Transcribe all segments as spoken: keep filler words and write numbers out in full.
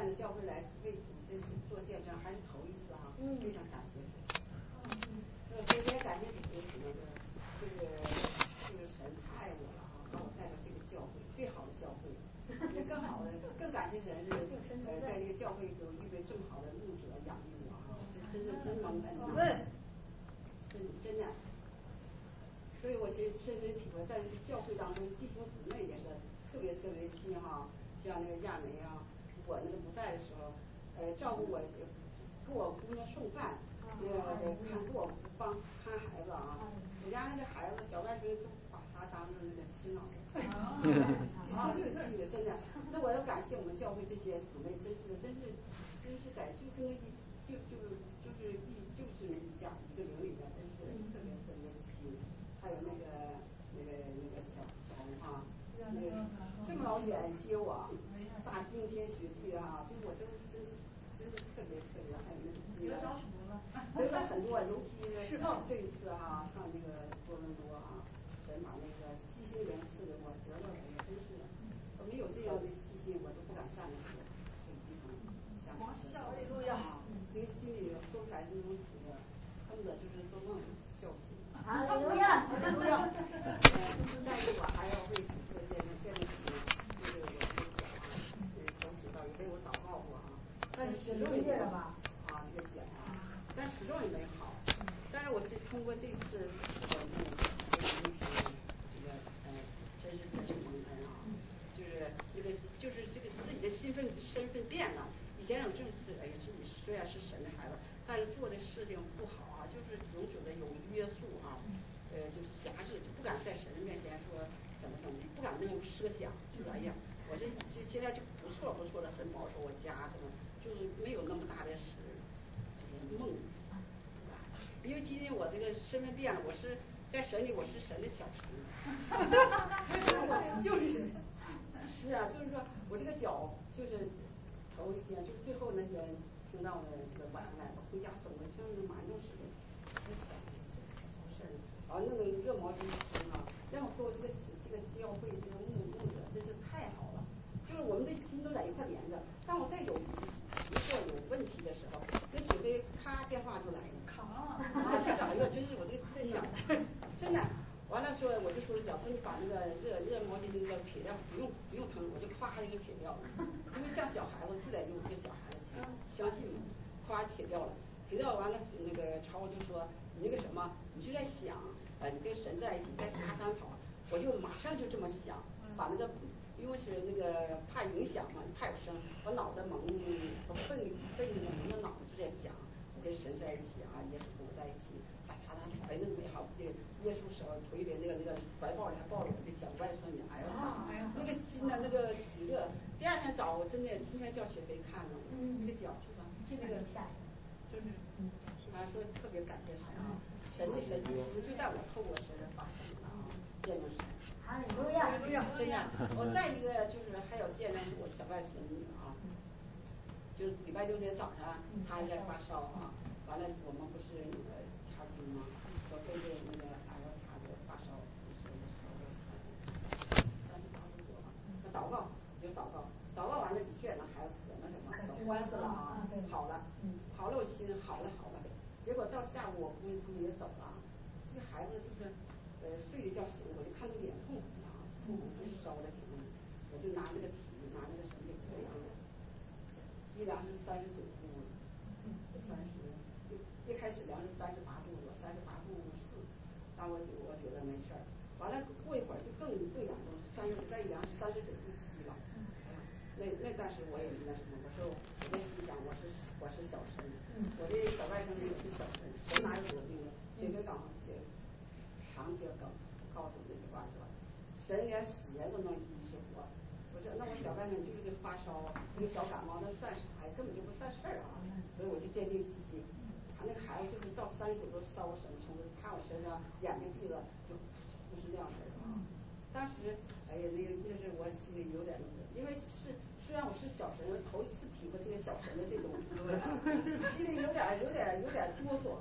到教会来为主这做见证，还是头一次啊， 嗯， 非常感谢主。嗯，那首先感谢主的什么呢？这个这个神太爱我了啊，把我带到这个教会，最好的教会，也更好的，更感谢神是呃在这个教会有预备这么好的牧者养育我啊，这真是真蒙恩呐，真真的。所以我这深深体会，在教会当中，弟兄姊妹也是特别特别亲哈，像那个亚梅啊，我那个不在的时候，呃，照顾我，给我姑娘送饭，那个看给我帮看孩子啊，我家那个孩子小外孙都把他当成那个亲老人，一说这个气的，真的。那我要感谢我们教会这些姊妹，真是真是真是在就跟就就就是一就是一家一个邻里的，真是特别特别亲。还有那个那个那个小小红啊，那个这么老远接我，大冰天雪地的哈，就我真真是真是特别特别，还有那个得着什么了？得着很多，尤其是这一次哈，上那个多伦多啊，神把那个细心人赐给我，得到了也真是，我没有这样的细心，我都不敢站在这个这个地方想。 哈利路亚， 那个心里说出来那种喜乐，恨不得就是做梦笑醒。 哈利路亚，哈利路亚。 再一个，我还要为主做见证，见证主，这个我这个脚啊，都知道，也为我祷告过啊。但是始终也没好啊，这个脚啊，但始终也没好。但是我这通过这次我那个这个呃，真是真是蒙恩啊，就是这个就是这个自己的身份身份变了。以前有正是哎呀，自己虽然是神的孩子，但是做的事情不好啊，就是总觉得有约束啊。呃，就是辖制，就不敢在神面前说怎么怎么，不敢那么设想，就哎呀，我这这现在就不错不错的，神保守我家怎么，就是没有那么大的使，就是梦，对吧？因为今天我这个身份变了，我是在神里我是神的小神，我就是是啊，就是说我这个脚就是头一天，就是最后那天听到的这个晚安，回家走的像满都是的，我想。啊，那个热毛巾湿啊，让我说这个这个教会这个牧牧者真是太好了，就是我们的心都在一块连着。当我再有疑惑有问题的时候，那雪飞咔电话就来了，啊，这找一个真是我这个思想，真的。完了说我就说脚说你把那个热热毛巾那个撇掉，不用不用疼，我就夸就给撇掉了，因为像小孩子自然就这个小孩子相信嘛，夸撇掉了，撇掉完了那个朝我就说你那个什么，你就在想。呃，你跟神在一起，在沙滩跑，我就马上就这么想，把那个，因为是那个怕影响嘛，怕有声，我脑袋蒙，我笨笨蒙的脑子就在想，我跟神在一起啊，耶稣跟我在一起，在沙滩跑，哎，那个美好的耶稣手腿里那个那个怀抱里还抱着我的小外孙女，哎呀，那个心的那个喜乐。第二天早我真的今天叫雪飞看了，那个脚是吧？这个就是，啊，说特别感谢神啊。神的神迹其实就在我透过神发生的啊，见证神。 哈利路亚， 真的。我再一个就是还有见证是我小外孙女啊，就是礼拜六天早上她还在发烧啊，完了我们不是那个查经吗？我背着那个俺要查的发烧，说的烧到三三十八度多嘛，那祷告就祷告，祷告完了的确那孩子可那什么可欢死了啊，好了，好了我心好了好了。结果到下午我姑娘他们也走了，这个孩子就是呃睡一觉醒了，我就看他脸痛苦啊，痛苦就烧了挺，我就拿那个体拿那个什么给量了，一量是三十九度，三十一一开始量是三十八度多，三十八度四，但我我觉得没事儿，完了过一会儿就更更严重，三十再一量是三十九度七了，那那但是我也那什么，我说我在心想我是我是小神。我这小外甥也是小神，神哪有得病的？结个梗，结肠结梗，告诉我那句话是吧？神连死人都能医治活。我说那我小外甥就是个发烧，一个小感冒，那算啥呀？根本就不算事儿啊！所以我就坚定信心。他那个孩子就是到三十九度烧什么程度，看我身上眼睛闭了就不是那样式的啊。当时哎呀，那个那是我心里有点那个，因为是。虽然我是小神，我头一次体会这个小神的这种滋味，心里有点有点有点哆嗦，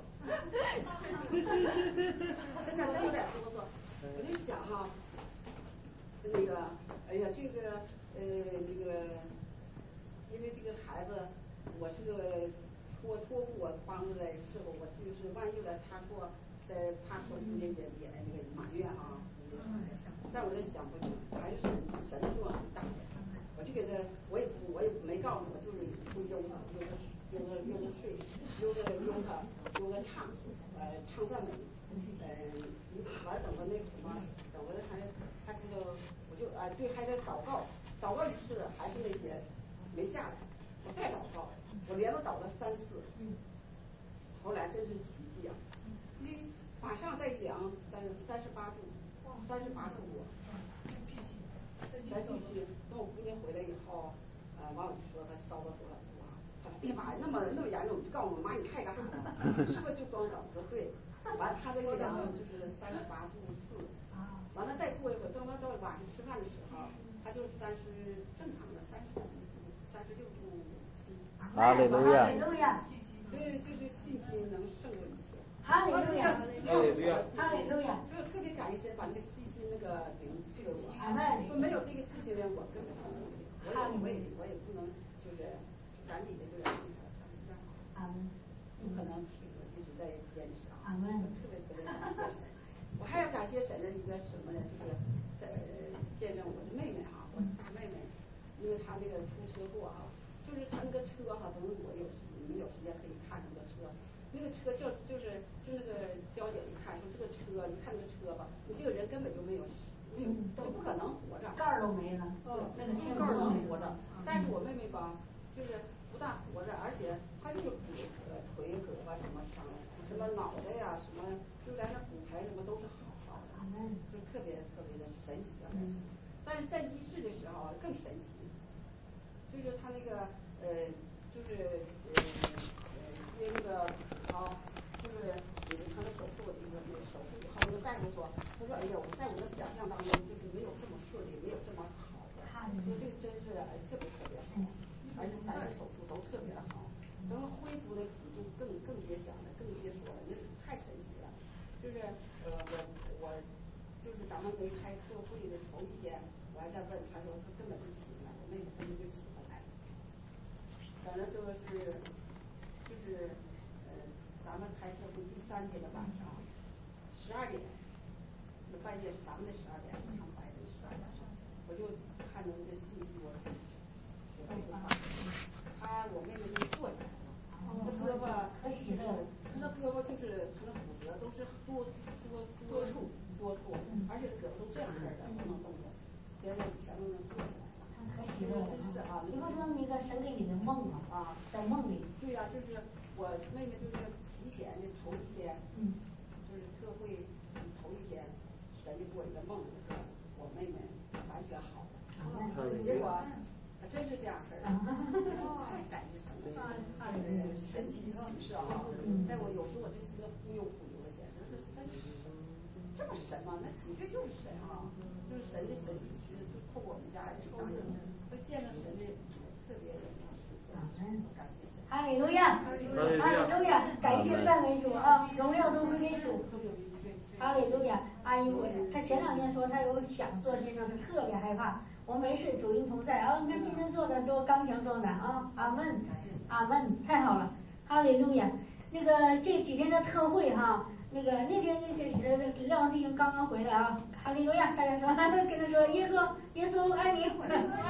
真的真有点哆嗦。我就想哈，那个，哎呀，这个呃那个，因为这个孩这个托托付我帮着的时候，我就是万一有点差错，在怕说人家也也那个埋怨啊。但我在想不行，还是神神的作用是大的。我就给他，我也我也没告诉我，就是就悠他，悠他悠他悠他睡，悠他悠他悠他唱，呃唱赞美，呃完等个那什么，等个还还知道，我就啊、呃、对，还得祷告，祷告一次还是那些没下来，我再祷告，我连着祷了三次，后来真是奇迹啊！你马上再量三三十八度，三十八度多。咱继续，等我姑娘回来以后，呃，完我就说她烧了多少度啊？她说：“哎呀妈呀，那么那么严重！”我就告诉我妈：“你看干啥呢？是不是就装着？”我说：“对。”完了，她这个量就是三十八度四。完了，再过一会儿，等到到晚上吃饭的时候，她就三十正常的三十七度，三十六度七。 哈利路亚。 所以就是信心能胜过一切。 哈利路亚。 哈利路亚。 哈利路亚。 所以我特别感谢神把那个信心那个灵赐给我。 说没有这个信心灵，我根本不行。我也我也我也不能就是赶紧的就要信他， 阿门。 不可能停了，一直在坚持啊。 阿门。 特别特别感谢神。我还要感谢神的一个什么呢？就是在见证我的妹妹哈，我大妹妹，因为她那个出车祸啊，就是她那个车哈，等我有时你们有时间可以看那个车。那个车就就是就那个交警一看说这个车，你看那个车吧，你这个人根本就没有没有都不可能活着， 盖儿都没了， 对，那个盖儿都活着。但是我妹妹吧，就是不但活着，而且她就是骨呃腿胳膊什么伤，什么脑袋呀、啊、什么，就连那骨牌什么都是好好的，就特别特别的神奇啊！但是，但是在医治的时候更神奇，就是他那个呃，就是呃。接那个啊，就是有他的手术，那个那个手术以后，那个大夫说，他说，哎呀，我在我的想象当中，就是没有这么顺利，没有这么好的，说这个真是哎特别特别好，而且三个手术都特别的好，等恢复的就更更别想了，更别说了，那是太神奇了。就是呃，我我就是咱们没开特会的头一天，我还在问，他说他根本就起不来，我妹妹根本就起不来，反正就是。就是呃，咱们开特会第三天的晚上十二点，那半夜是咱们的十二点，是他们白天十二点，我就看到那个信息，我我我就发，他我妹妹就坐起来了，那胳膊就是那胳膊就是他那骨折都是多多多处多处，而且这胳膊都这样式的，不能动的，现在全都能坐起来。 可喜乐了，真是啊！你不说那个神给你的梦吗？啊，在梦里。 对呀、啊，就是我妹妹就是提前的头一天，嗯，就是特会头一天，神就给我一个梦，说我妹妹完全好了，嗯、结果还真是这样式儿的，太感谢神了，这是神奇启示啊！但我有时候我就心里忽悠忽悠的，简直是真是这么神吗？那的确就是神啊！就是神的神迹，其实就透过我们家来彰显，就见证神的特别的是这样，感谢神。 哈利路亚，哈利路亚，感谢赞美主啊，荣耀都归给主。哈利路亚，阿姨我他前两天说他有想做见证，他特别害怕。我没事，主因同在啊！你看今天做的多刚强壮胆啊！阿门，阿门，太好了，哈利路亚。那个这几天的特会哈。那个那天那些呃廖王弟兄刚刚回来啊，哈利路亚！大家说，跟他说耶稣耶稣爱你，很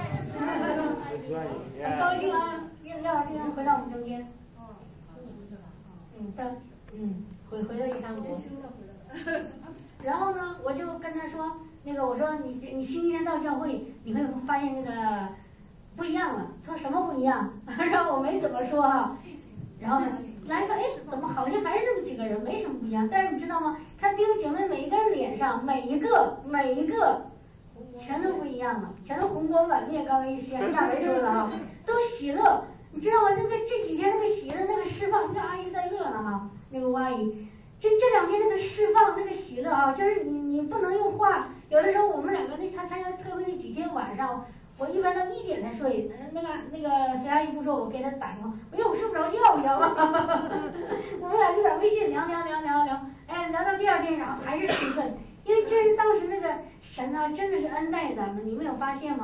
高兴啊！廖王弟兄回到我们中间，嗯，到嗯回回到一山国，然后呢，我就跟他说，那个我说你你星期天到教会，你会发现那个不一样了。他说什么不一样？然后我没怎么说哈，然后呢？来个哎，怎么好像还是这么几个人，没什么不一样。但是你知道吗？他弟兄姐妹每一个人脸上，每一个每一个，全都不一样了，全都红光满面。刚刚一宣亚梅说的哈，都喜乐。你知道吗？那个这几天那个喜乐，那个释放，你看阿姨在乐呢哈，那个吴阿姨，这这两天那个释放，那个喜乐啊，就是你你不能用话。有的时候我们两个那参参加特别那几天晚上。我一般到一点才睡，那个那个隋阿姨不说，我给她打电话，因为我睡不着觉，你知道吗？我们俩就在微信聊聊聊聊聊，哎，聊到第二天，然后还是兴奋，因为这是当时那个神啊，真的是恩待咱们，你没有发现吗？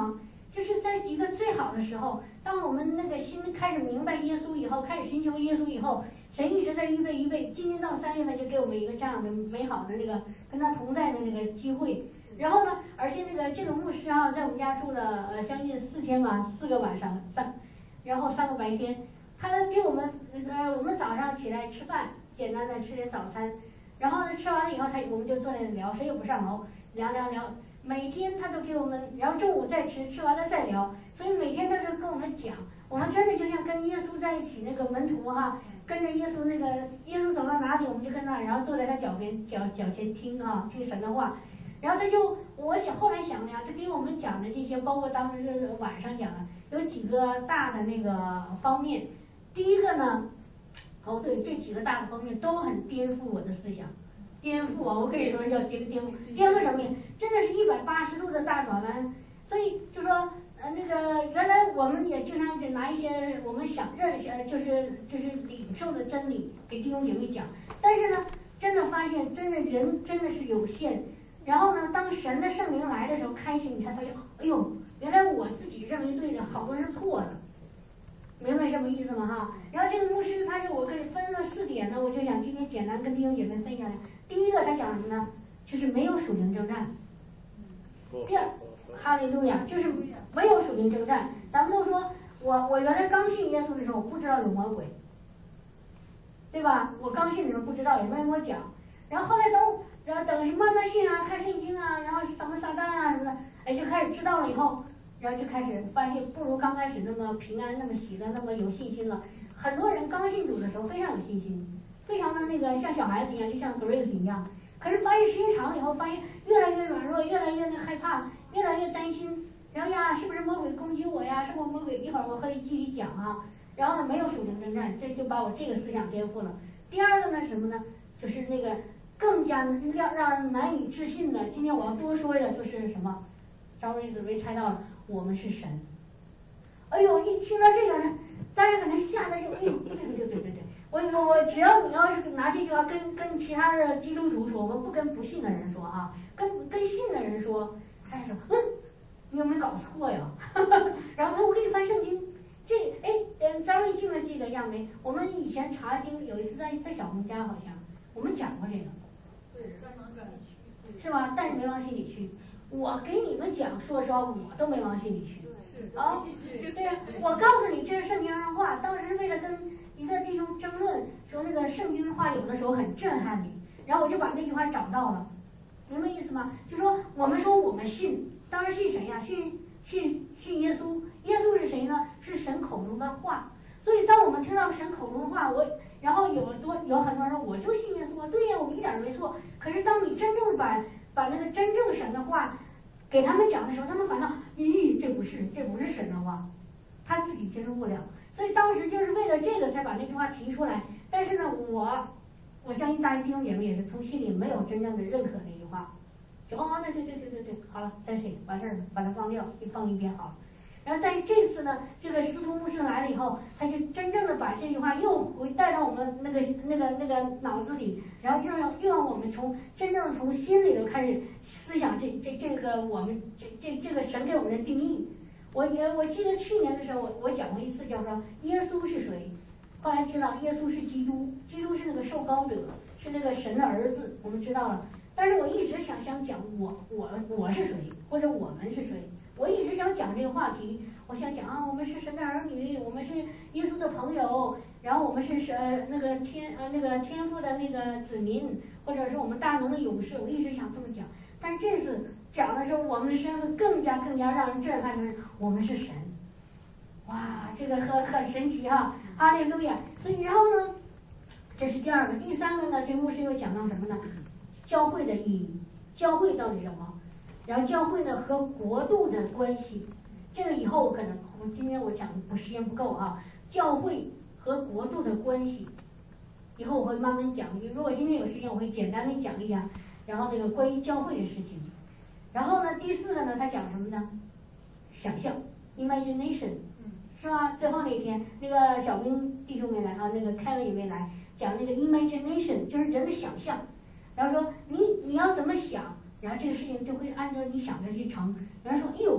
就是在一个最好的时候，当我们那个心开始明白耶稣以后，开始寻求耶稣以后，神一直在预备预备，今年到三月份就给我们一个这样的美好的那个跟他同在的那个机会。然后呢，而且那个这个牧师啊，在我们家住了呃将近四天吧，四个晚上三，然后三个白天，他给我们呃我们早上起来吃饭，简单的吃点早餐，然后呢吃完了以后，他我们就坐在那聊，谁也不上楼，聊聊聊。每天他都给我们，然后中午再吃，吃完了再聊，所以每天他都跟我们讲，我们真的就像跟耶稣在一起，那个门徒哈，跟着耶稣那个耶稣走到哪里，我们就跟那，然后坐在他脚边脚脚前听哈，听神的话，然后他就我想后来想呀，他给我们讲的这些，包括当时这晚上讲的，有几个大的那个方面，第一个呢，哦对，这几个大的方面都很颠覆我的思想。颠覆啊！我可以说叫颠颠覆，颠覆什么呀？真的是一百八十度的大转弯。所以就说，呃，那个原来我们也经常拿一些我们想认识，就是就是领受的真理给弟兄姐妹讲。但是呢，真的发现，真的人真的是有限。然后呢，当神的圣灵来的时候，开启你才发现，哎呦，原来我自己认为对的，好多是错的。明白什么意思吗？哈，然后这个牧师他就我可以分了四点呢，我就想今天简单跟弟兄姐妹分享。第一个他讲什么呢？就是没有属灵征战。第二，哈利路亚，就是没有属灵征战。咱们都说我我原来刚信耶稣的时候，我不知道有魔鬼，对吧？我刚信的时候不知道，也没人给我讲。然后后来都，然后等慢慢信啊，看圣经啊，然后什么撒旦啊什么的，哎，就开始知道了以后。然后就开始发现不如刚开始那么平安，那么喜乐，那么有信心了。很多人刚信主的时候非常有信心，非常的那个像小孩子一样，就像 Grace 一样。可是发现时间长了以后，发现越来越软弱，越来越那害怕，越来越担心。然后呀，是不是魔鬼攻击我呀？是不是魔鬼？一会儿我可以继续讲啊。然后呢，没有属灵征战，这就把我这个思想颠覆了。第二个呢，什么呢？就是那个更加让让人难以置信的。今天我要多说的就是什么？张瑞紫薇猜到了。我们是神，哎呦！一听到这个呢，大家可能吓得就哎呦，对对对对对对，我我我只要你要是拿这句话跟跟其他的基督徒说，我们不跟不信的人说啊，跟跟信的人说，他说嗯，你有没有搞错呀？然后我给你翻圣经，这哎嗯，张瑞进了这个样没？我们以前查经有一次在在小红家好像我们讲过这个， 对，但往心里去， 是吧？但是没往心里去。我给你们讲，说实话，我都没往心里去。 是啊，对呀，我告诉你，这是圣经上的话。当时为了跟一个弟兄争论，说那个圣经的话有的时候很震撼你，然后我就把那句话找到了，明白意思吗？就说我们说我们信，当然信谁呀？信信信耶稣。耶稣是谁呢？是神口中的话。所以当我们听到神口中的话，我然后有多有很多人说我就信耶稣啊，对呀，我一点没错。可是当你真正把把那个真正神的话给他们讲的时候，他们反倒咦，这不是这不是神的话，他自己接受不了。所以当时就是为了这个才把那句话提出来。但是呢，我我相信大家弟兄姐妹也是从心里没有真正的认可那句话，就哦，对对对对对对，好了，再写完事儿了，把它放掉，一放一边好了。然后但是这次呢，这个司徒牧师来了以后，他就真正的把这句话又回带到我们那个那个那个脑子里，然后又让又让我们从真正从心里头开始思想这这这个我们这这这个神给我们的定义。我也我记得去年的时候，我我讲过一次，叫说耶稣是谁，后来知道耶稣是基督，基督是那个受膏者，是那个神的儿子，我们知道了。但是我一直想想讲我我我是谁，或者我们是谁。我一直想讲这个话题，我想讲啊，我们是神的儿女，我们是耶稣的朋友，然后我们是神那个天呃那个天父的那个子民，或者是我们大能的勇士。我一直想这么讲，但这次讲的时候，我们的身份更加更加让人震撼，就是我们是神。哇，这个很很神奇哈，哈利路亚！所以然后呢，这是第二个，第三个呢，这牧师又讲到什么呢？教会的意义，教会到底什么？然后教会呢和国度的关系，这个以后可能我今天我讲不时间不够啊。教会和国度的关系，以后我会慢慢讲。如果今天有时间，我会简单的讲一讲，然后那个关于教会的事情。然后呢，第四个呢，他讲什么呢？想象 ，imagination， 是吧？最后那天那个小兵弟兄没来啊，那个凯文也没来，讲那个 imagination 就是人的想象。然后说你你要怎么想？然后这个事情就会按照你想的去成。然后说，哎呦，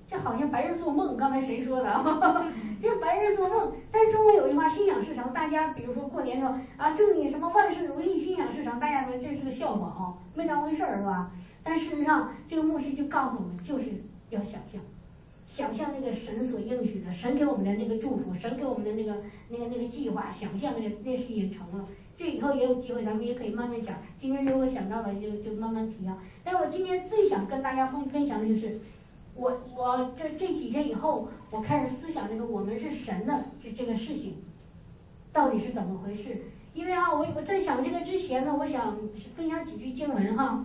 这好像白日做梦，刚才谁说的啊？这白日做梦。但是中国有句话，心想事成。大家比如说过年说啊，祝你什么万事如意，心想事成，大家说这是个笑话啊，没当回事儿是吧？但事实上，这个牧师就告诉我们，就是要想象，想象那个神所应许的，神给我们的那个祝福，神给我们的那个那个那个计划，想象那个那事情成了。这以后也有机会，咱们也可以慢慢想。今天如果想到了，就就慢慢提啊。但我今天最想跟大家分分享的就是。我我这这几天以后，我开始思想这个我们是神的这这个事情，到底是怎么回事？因为啊，我我在想这个之前呢，我想分享几句经文哈，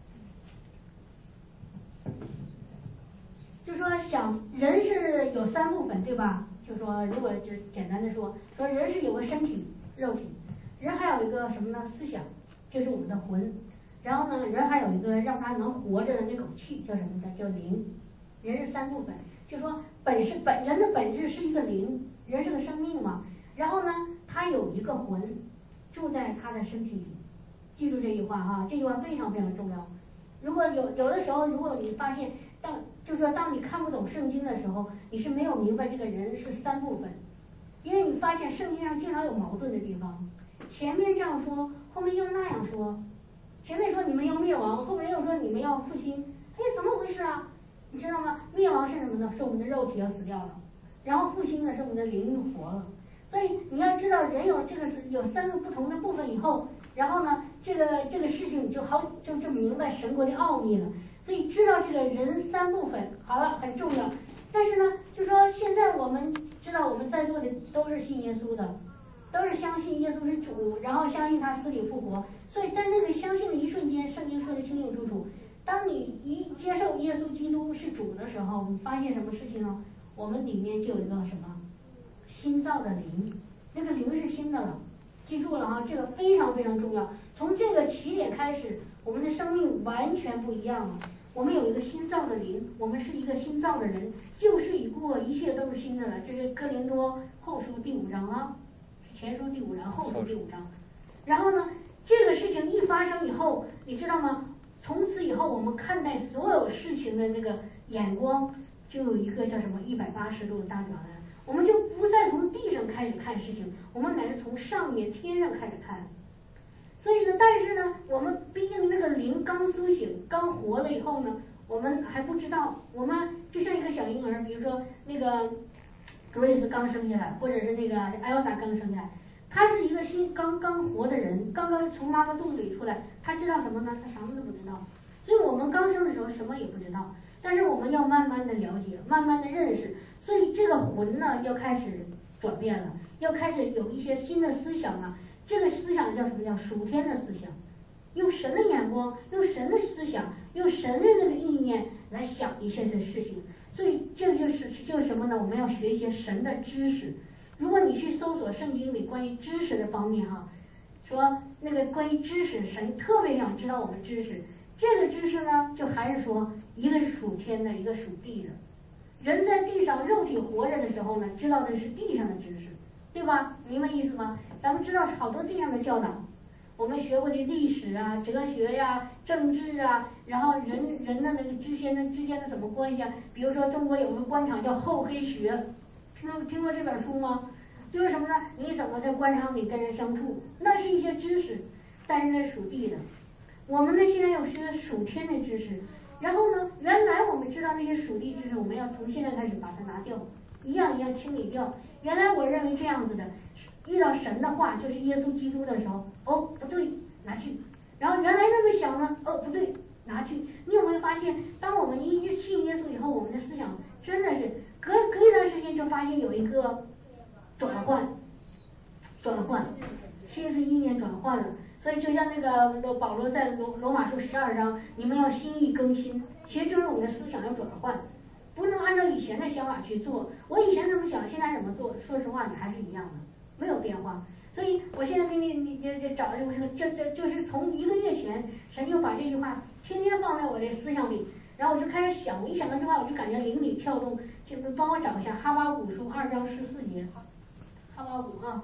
就说想人是有三部分对吧？就说如果就简单的说，说人是有个身体肉体，人还有一个什么呢？思想，就是我们的魂。然后呢，人还有一个让他能活着的那口气叫什么呢？叫灵。人是三部分，就说本是本人的本质是一个灵，人是个生命嘛。然后呢，他有一个魂，住在他的身体里。记住这句话哈，这句话非常非常重要。如果有有的时候，如果你发现当就说当你看不懂圣经的时候，你是没有明白这个人是三部分，因为你发现圣经上经常有矛盾的地方，前面这样说，后面又那样说，前面说你们要灭亡，后面又说你们要复兴，哎，怎么回事啊？你知道吗？灭亡是什么呢？是我们的肉体要死掉了，然后复兴呢是我们的灵活了。所以你要知道，人有这个是有三个不同的部分以后，然后呢，这个这个事情你就好就就明白神国的奥秘了。所以知道这个人三部分，好了，很重要。但是呢，就说现在我们知道我们在座的都是信耶稣的，都是相信耶稣是主，然后相信他死里复活。所以在那个相信的一瞬间，圣经说的清清楚楚。当你一接受耶稣基督是主的时候，你发现什么事情呢？我们里面就有一个什么新造的灵，那个灵是新的了，记住了啊，这个非常非常重要。从这个起点开始，我们的生命完全不一样了。我们有一个新造的灵，我们是一个新造的人，旧事已过，一切都是新的了。这是哥林多后书第五章啊，前书第五章，后书第五章。然后呢，这个事情一发生以后，你知道吗？从此以后，我们看待所有事情的那个眼光，就有一个叫什么一百八十度的大转弯。我们就不再从地上开始看事情，我们乃是从上面天上开始看。所以呢，但是呢，我们毕竟那个灵刚苏醒、刚活了以后呢，我们还不知道。我们就像一个小婴儿，比如说那个格瑞斯刚生下来，或者是那个艾奥莎刚生下来。他是一个新刚刚活的人，刚刚从妈妈肚子里出来，他知道什么呢？他什么都不知道。所以我们刚生的时候什么也不知道，但是我们要慢慢的了解，慢慢的认识。所以这个魂呢，要开始转变了，要开始有一些新的思想了。这个思想叫什么？叫属天的思想，用神的眼光，用神的思想，用神的那个意念来想一些的事情。所以这就是就是什么呢？我们要学一些神的知识。如果你去搜索圣经里关于知识的方面哈，说那个关于知识，神特别想知道我们知识。这个知识呢，就还是说一个是属天的，一个属地的。人在地上肉体活着的时候呢，知道的是地上的知识，对吧？明白意思吗？咱们知道好多地上的教导，我们学过的历史啊、哲学呀、啊、政治啊，然后人人的那个之间的之间的什么关系啊？比如说中国有个官场叫厚黑学。听过听过这本书吗？就是什么呢？你怎么在官场里跟人相处？那是一些知识，但是那是属地的。我们呢现在要学属天的知识，然后呢，原来我们知道那些属地知识，我们要从现在开始把它拿掉，一样一样清理掉。原来我认为这样子的，遇到神的话，就是耶稣基督的时候，哦不对，拿去。然后原来那么想呢，哦不对，拿去。你有没有发现，当我们一信耶稣以后，我们的思想真的是。隔隔一段时间就发现有一个转换，转换，心思意念转换了。所以就像那个保罗在罗罗马书十二章，你们要心意更新，其实就是我们的思想要转换，不能按照以前的想法去做。我以前怎么想，现在怎么做，说实话你还是一样的，没有变化。所以我现在给你你你找这个这这就是从一个月前，神就把这句话天天放在我这思想里。然后我就开始想，我一想到这话，我就感觉灵里跳动，就帮我找一下《哈巴谷书》二章十四节，哈巴谷啊，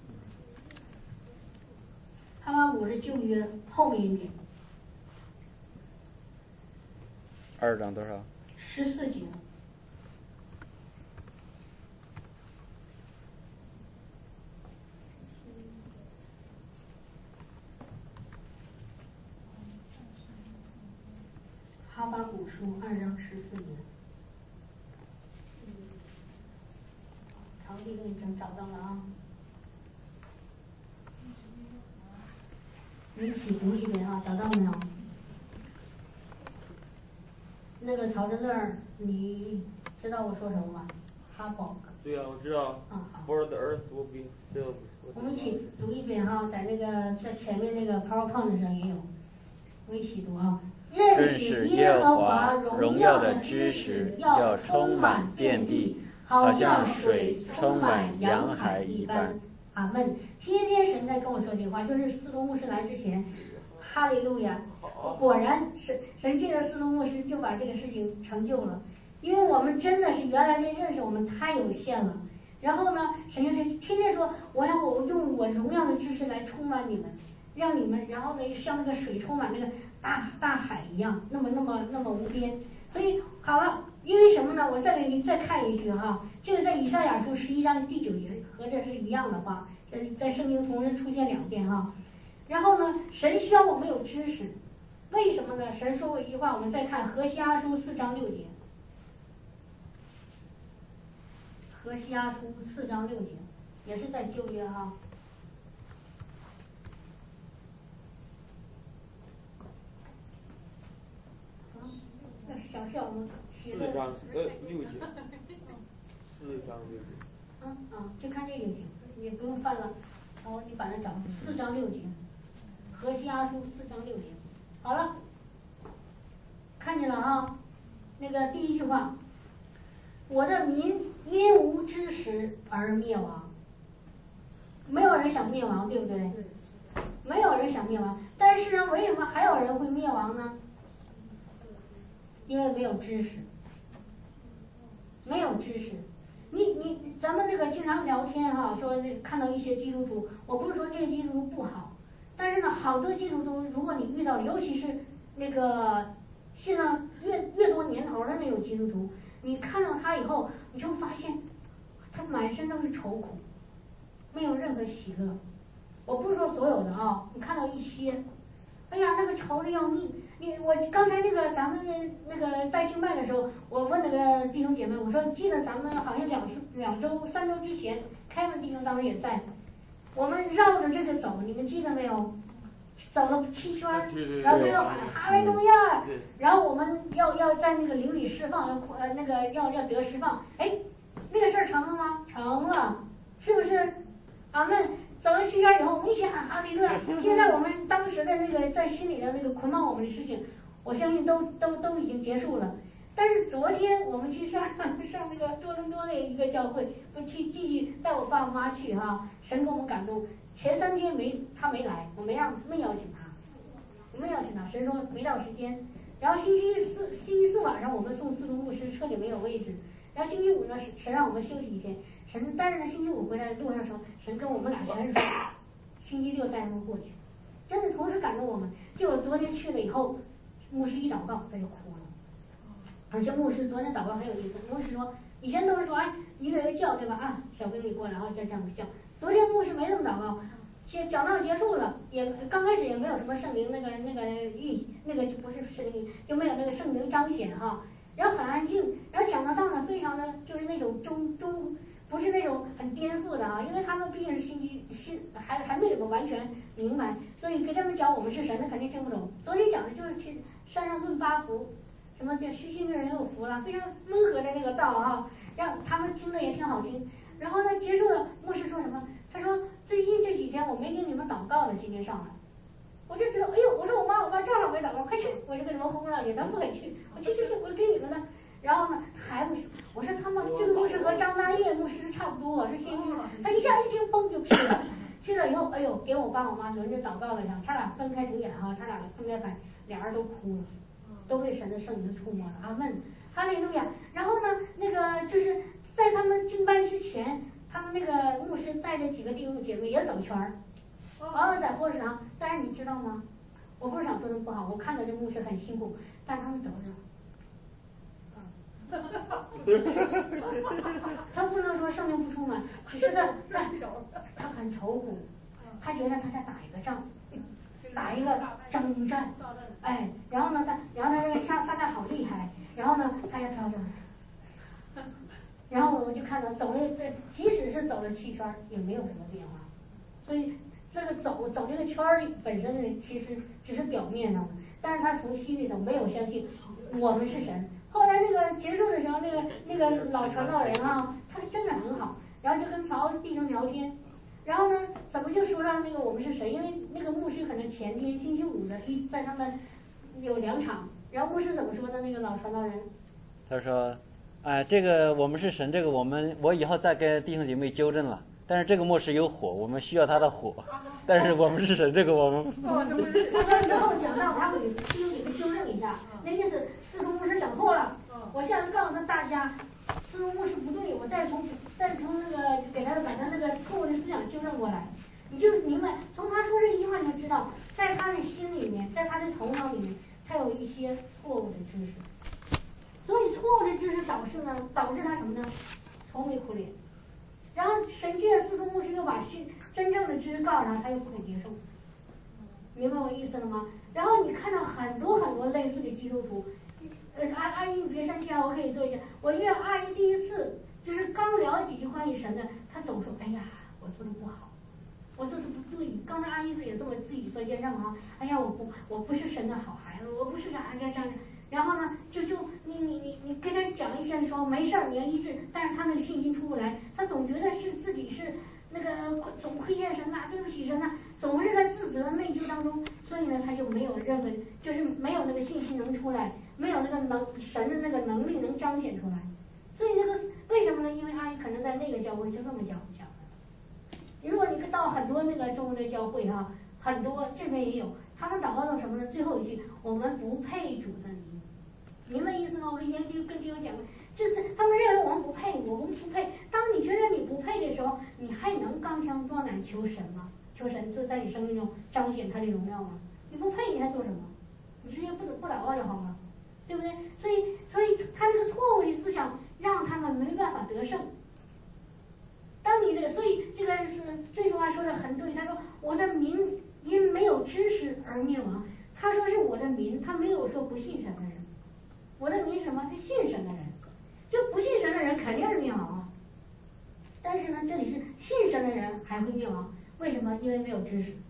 哈巴谷是旧约后面一点， 二章多少？ 十四节。 哈古书二章十四节。曹弟都已经找到了啊。你一起读一遍啊，找到没有？那个曹真乐，你知道我说什么吗？哈宝。 对啊，我知道。 啊好。 For the earth will be filled. 我们一起读一遍哈，在那个在前面那个 PowerPoint 上也有，我们一起读啊。认识耶和华荣耀的知识要充满遍地，好像水充满洋海一般。阿门。天天神在跟我说这话，就是司徒牧师来之前，哈利路亚！果然神神借着司徒牧师就把这个事情成就了，因为我们真的是原来的认识我们太有限了。然后呢，神就天天说，我要我用我荣耀的知识来充满你们，让你们，然后呢，像那个水充满那个大大海一样，那么那么那么无边。所以好了，因为什么呢？我再给你再看一句哈，这个在以赛亚书十一章第九节和这是一样的话，这在圣经同时出现两遍哈。然后呢，神需要我们有知识，为什么呢？神说过一句话，我们再看何西阿书四章六节。何西阿书四章六节，也是在旧约哈。那小小吗？ 四章呃六节，四章六节。 嗯嗯，就看这就行，你不用翻了。哦，你把它找四章六节，何西阿书四章六节。好了，看见了哈。那个第一句话，我的民因无知识而灭亡。没有人想灭亡，对不对？没有人想灭亡，但是呢，为什么还有人会灭亡呢？因为没有知识，没有知识。你你咱们这个经常聊天哈，说看到一些基督徒，我不是说这些基督徒不好，但是呢，好多基督徒，如果你遇到，尤其是那个现在越越多年头的那种基督徒，你看到他以后，你就发现他满身都是愁苦，没有任何喜乐。我不是说所有的啊，你看到一些，哎呀，那个愁的要命。你我刚才那个咱们那个带敬拜的时候，我问那个弟兄姐妹，我说记得咱们好像两两周三周之前，开文弟兄当时也在，我们绕着这个走，你们记得没有？走了七圈，然后最后喊哈利路亚，然后我们要要在那个灵里释放，要呃那个要要得释放，哎，那个事儿成了吗？成了，是不是？阿门。走了七圈以后，我们一起喊哈利路亚。现在我们当时的那个在心里的那个捆绑我们的事情，我相信都都都已经结束了。但是昨天我们去上上那个多伦多的一个教会，不去继续带我爸我妈去哈，神给我们感动。前三天没他没来，我没让没邀请他，我没邀请他，神说没到时间。然后星期四星期四晚上我们送司徒牧师，车里没有位置。然后星期五呢，神让我们休息一天。神，但是呢，星期五回来路上说，神跟我们俩全是说，星期六带他们过去，真的同时感动我们。结果昨天去了以后，牧师一祷告他就哭了，而且牧师昨天祷告很有意思。牧师说，以前都是说，哎，一个人叫对吧？啊，小兵你过来，然后再这样叫。昨天牧师没这么祷告，讲讲道结束了，也刚开始也没有什么圣灵那个那个预那个就不是圣灵，就没有那个圣灵彰显哈。然后很安静，然后讲的道呢，非常的就是那种中中。不是那种很颠覆的啊，因为他们毕竟是信息信还还没怎么完全明白，所以给他们讲我们是神，他肯定听不懂。昨天讲的就是去山上论八福，什么这虚心的人有福了，非常温和的那个道啊，让他们听的也挺好听。然后呢，结束了，牧师说什么？他说最近这几天我没给你们祷告了，今天上来，我就知道，哎呦，我说我妈我爸正好没祷告，快去，我就给你们轰上去，他不肯去，我去去去，我给你们的。然后呢，还不是，我说他们这个牧师和张大业牧师差不多，是先知，他一下一听嘣就去了，去了以后，哎呦，给我爸我妈轮着祷告了一下，他俩分开主演哈，他俩分开反，俩人都哭了，都被神的圣灵触摸了，阿门，哈利路亚。然后呢，那个就是在他们敬拜之前，他们那个牧师带着几个弟兄姐妹也走圈儿，哦，在火车上，但是你知道吗？我不是想说他们不好，我看到这牧师很辛苦，但是他们走着。他不能说圣灵不充满，只是他他他很愁苦，他觉得他在打一个仗， 打一个征战，哎，然后呢他，然后他这个撒撒旦好厉害，然后呢他也飘着，然后我就看到走了，即使是走了七圈也没有什么变化，所以这个走走这个圈儿本身呢，其实只是表面上的，但是他从心里头没有相信我们是神。后来那个结束的时候，那个那个老传道人啊，他真的很好，然后就跟曹弟兄聊天，然后呢，怎么就说上那个我们是神？因为那个牧师可能前天星期五的一在他们有两场，然后牧师怎么说的？那个老传道人， 他说：“哎，这个我们是神，这个我们我以后再跟弟兄姐妹纠正了。但是这个牧师有火，我们需要他的火。但是我们是神，这个我们。” 他说之后讲到他会弟兄姐妹纠正一下，那意思司徒牧师讲错了。我下次告诉他大家，司徒牧师不对，我再从再从那个给他把他那个错误的思想纠正过来。你就明白，从他说这一句话，你就知道，在他的心里面，在他的头脑里面，他有一些错误的知识。所以错误的知识导致呢，导致他什么呢？愁眉苦脸。然后神借司徒牧师又把真真正的知识告诉他，他又不肯接受。明白我意思了吗？然后你看到很多很多类似的基督徒，呃，阿阿姨你别生气啊，我可以做一下。我因为阿姨第一次就是刚聊几句关于神的，她总说，哎呀，我做的不好。我做的不对，刚才阿姨也这么自己做见证啊。哎呀，我不，我不是神的好孩子，我不是啥这样。然后呢，就就你你你你跟他讲一些说没事儿，你要医治，但是他那个信心出不来，他总觉得是自己是那个总亏欠神呐，对不起神呐，总是在自责内疚当中，所以呢，他就没有认为就是没有那个信心能出来，没有那个能神的那个能力能彰显出来。所以那个为什么呢？因为阿姨可能在那个教会就这么讲讲。如果你到很多那个中国的教会哈，很多这边也有，他们祷告到什么呢？最后一句，我们不配主的名，明白意思吗？我以前跟跟弟兄讲过，就是他们认为我们不配，我们不配。当你觉得你不配的时候，你还能刚强壮胆求神吗？求神就在你生命中彰显他的荣耀吗？你不配，你还做什么？你直接不不祷告就好了，对不对？所以，所以他这个错误的思想让他们没办法得胜。当你的，所以这个是这句话说的很对。他说我的民因没有知识而灭亡。他说是我的民，他没有说不信神的人。我的民是什么？是信神的人。就不信神的人肯定是灭亡啊。但是呢，这里是信神的人还会灭亡，为什么？因为没有知识。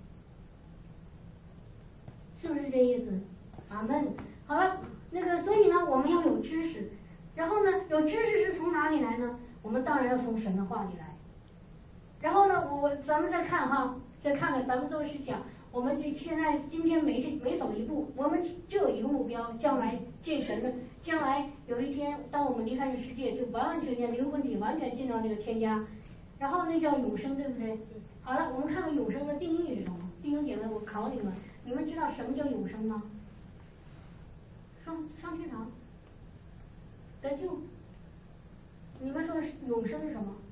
是不是这意思？阿门。好了，那个所以呢，我们要有知识，然后呢，有知识是从哪里来呢？我们当然要从神的话里来。然后呢，我咱们再看哈，再看看，咱们都是讲，我们这现在今天每每走一步，我们就有一个目标，将来见神的，将来有一天，当我们离开这世界，就完完全全灵魂体完全进到这个天家，然后那叫永生，对不对？好了，我们看看永生的定义是什么？弟兄姐妹，我考你们，你们知道什么叫永生吗？上上天堂，得救。你们说永生是什么？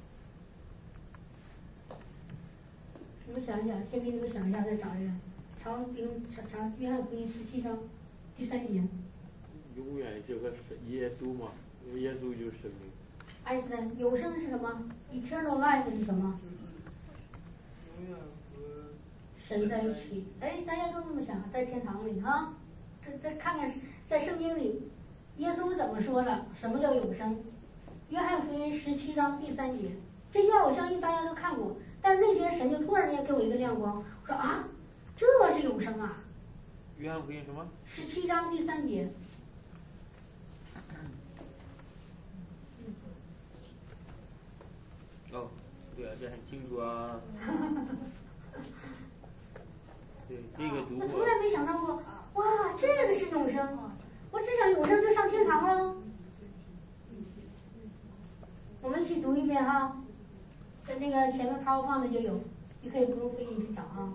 你们想一想，先给你们想一下，再找一个。查给查查约翰福音十七章第三节。 永远这个是耶稣嘛？耶稣就是生命。 爱斯坦，永生是什么 ？Eternal life 是什么？ 永远和神在一起。哎，大家都这么想，在天堂里哈。再再看看在圣经里，耶稣怎么说的？什么叫永生？约翰福音十七章第三节。这句话我相信大家都看过。但是那天神就突然间给我一个亮光，我说啊，这是永生啊！ 约翰福音什么？ 十七章第三节。 哦，对啊，这很清楚啊。对，这个读过。 我从来没想到过，哇，这个是永生！我只想永生就上天堂了。我们一起读一遍哈。在那个前面 PowerPoint 的就有，你可以不用费劲去找啊。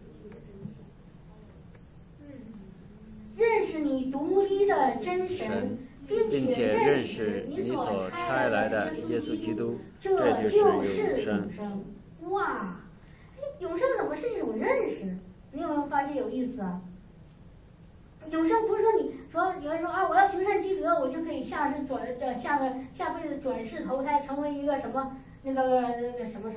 认识你独一的真神，并且认识你所差来的耶稣基督，这就是永生。哇，永生怎么是一种认识？你有没有发现有意思啊？永生不是说你说有人说啊，我要行善积德，我就可以下世转这下个下辈子转世投胎成为一个什么？那个那个什么什么，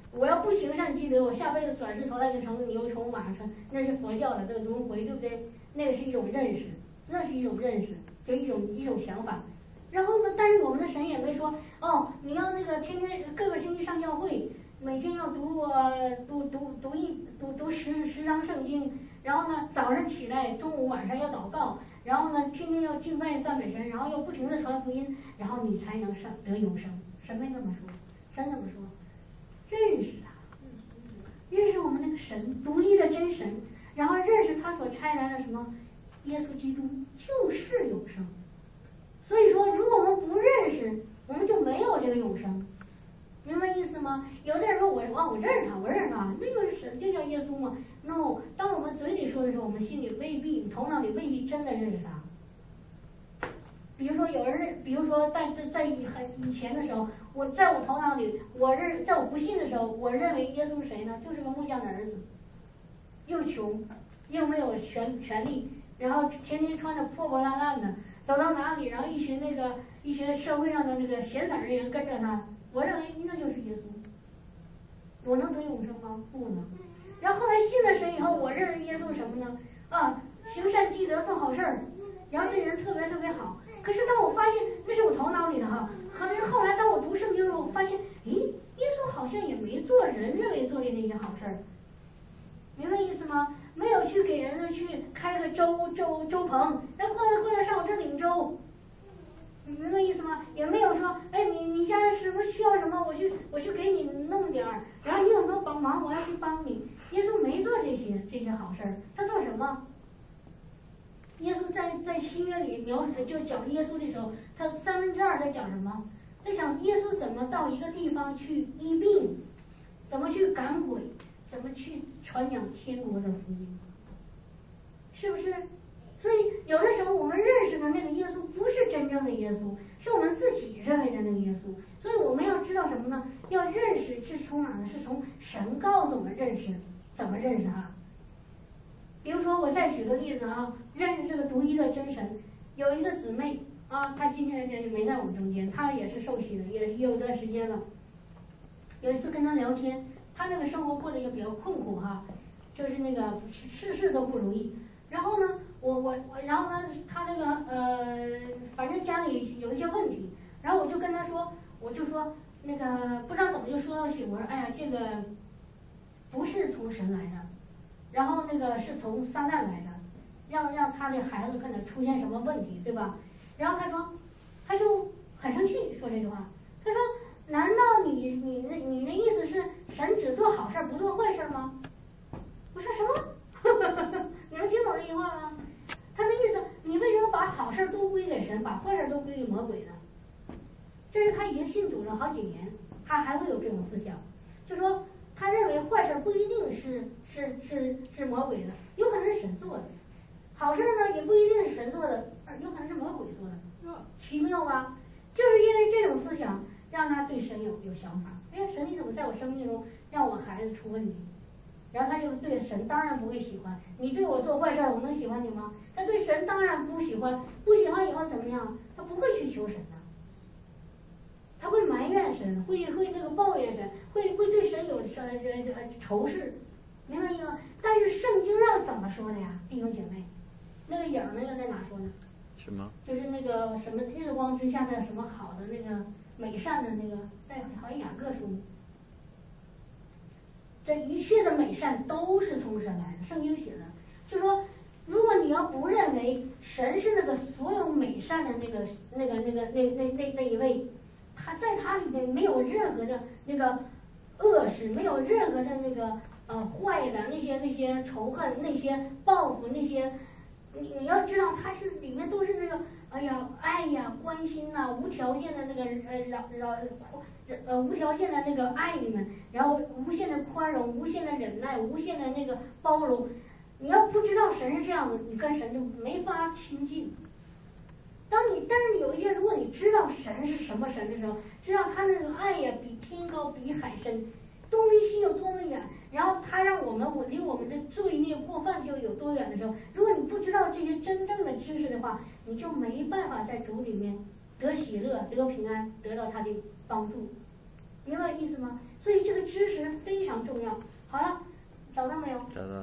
我要不行善积德，我下辈子转世投来个成牛虫马上，那是佛教的这个轮回，对不对？那个是一种认识，那是一种认识，就一种一种想法。然后呢，但是我们的神也没说哦，你要那个天天各个星期上教会，每天要读呃读读读一读读十十章圣经，然后呢早上起来，中午晚上要祷告，然后呢天天要敬拜赞美神，然后要不停的传福音，然后你才能上得永生。神没这么说，神怎么说？认识他，认识我们那个神，独一的真神，然后认识他所差来的什么耶稣基督就是永生。所以说，如果我们不认识，我们就没有这个永生，明白意思吗？有的人说我哦，我认识他，我认识他，那个神就叫耶稣嘛。No， 当我们嘴里说的时候，我们心里未必，头脑里未必真的认识他。比如说有人，比如说在在在很以前的时候，我在我头脑里，我认在我不信的时候，我认为耶稣谁呢？就是个木匠的儿子，又穷，又没有权权利，然后天天穿着破破烂烂的。走到哪里，然后一群那个一些社会上的那个闲散人员跟着他，我认为那就是耶稣。我能得永生吗？不能。然后后来信了神以后，我认为耶稣什么呢？啊，行善积德，做好事儿，然后对人特别特别好。可是当我发现那是我头脑里的哈，可是后来当我读圣经的时候，我发现，咦，耶稣好像也没做人认为做的那些好事儿。明白意思吗？没有去给人家去开个粥粥粥棚，来过来过来上我这领粥，明白意思吗？也没有说，哎，你你家什么需要什么，我去我去给你弄点儿，然后你有什么帮忙，我要去帮你。耶稣没做这些这些好事儿，他做什么？耶稣在在新约里描述就讲耶稣的时候，他三分之二在讲什么？在讲耶稣怎么到一个地方去医病，怎么去赶鬼。怎么去传讲天国的福音？是不是？所以有的时候我们认识的那个耶稣不是真正的耶稣，是我们自己认为的那个耶稣。所以我们要知道什么呢？要认识是从哪呢？是从神告诉我们认识，怎么认识他。比如说，我再举个例子啊，认识这个独一的真神，有一个姊妹啊，她今天也没在我们中间，她也是受洗的，也也有段时间了。有一次跟她聊天。他那个生活过得也比较困苦哈，就是那个事事都不如意。然后呢，我我我，然后呢，他那个呃，反正家里有一些问题，然后我就跟他说，我就说那个不知道怎么就说到起，我说哎呀，这个不是从神来的，然后那个是从撒旦来的，让让他的孩子可能出现什么问题，对吧？然后他说，他就很生气说这句话，他说。难道你你那你的意思是神只做好事不做坏事吗？我说什么？你能听懂这句话吗？他的意思，你为什么把好事都归给神，把坏事都归给魔鬼呢？这是他已经信主了好几年，他还会有这种思想，就说他认为坏事不一定是是是是魔鬼的，有可能是神做的；好事呢也不一定是神做的，有可能是魔鬼做的。奇妙吧？就是因为这种思想。让他对神有有想法，哎呀，神你怎么在我生命中让我孩子出问题？然后他就对神当然不会喜欢，你对我做坏事，我能喜欢你吗？他对神当然不喜欢，不喜欢以后怎么样？他不会去求神的，他会埋怨神，会会那个抱怨神，会会对神有呃呃仇视，明白意思吗？但是圣经上怎么说的呀，弟兄姐妹？那个影儿那个在哪说呢？ 什么？ 就是那个什么日光之下的什么好的那个。美善的那个，在好像雅各书，这一切的美善都是从神来的。圣经写的，就说，如果你要不认为神是那个所有美善的那个、那个、那个、那那那那一位，他在他里面没有任何的那个恶事，没有任何的那个呃坏的那些那些仇恨、那些报复、那些，你你要知道，他是里面都是那个。哎呀，爱呀，关心呐、啊，无条件的那个呃饶饶呃无条件的那个爱你们，然后无限的宽容，无限的忍耐，无限的那个包容。你要不知道神是这样的，你跟神就没法亲近。当你但是有一天，如果你知道神是什么神的时候，知道他那个爱呀比天高比海深，东离西有多么远，然后他让我们我离我们的罪孽过犯就有多远的时候，如果你不知道这些真正的知识的话，你就没办法在主里面得喜乐、得平安、得到他的帮助，明白意思吗？所以这个知识非重要。好了，找到没有？ 找到。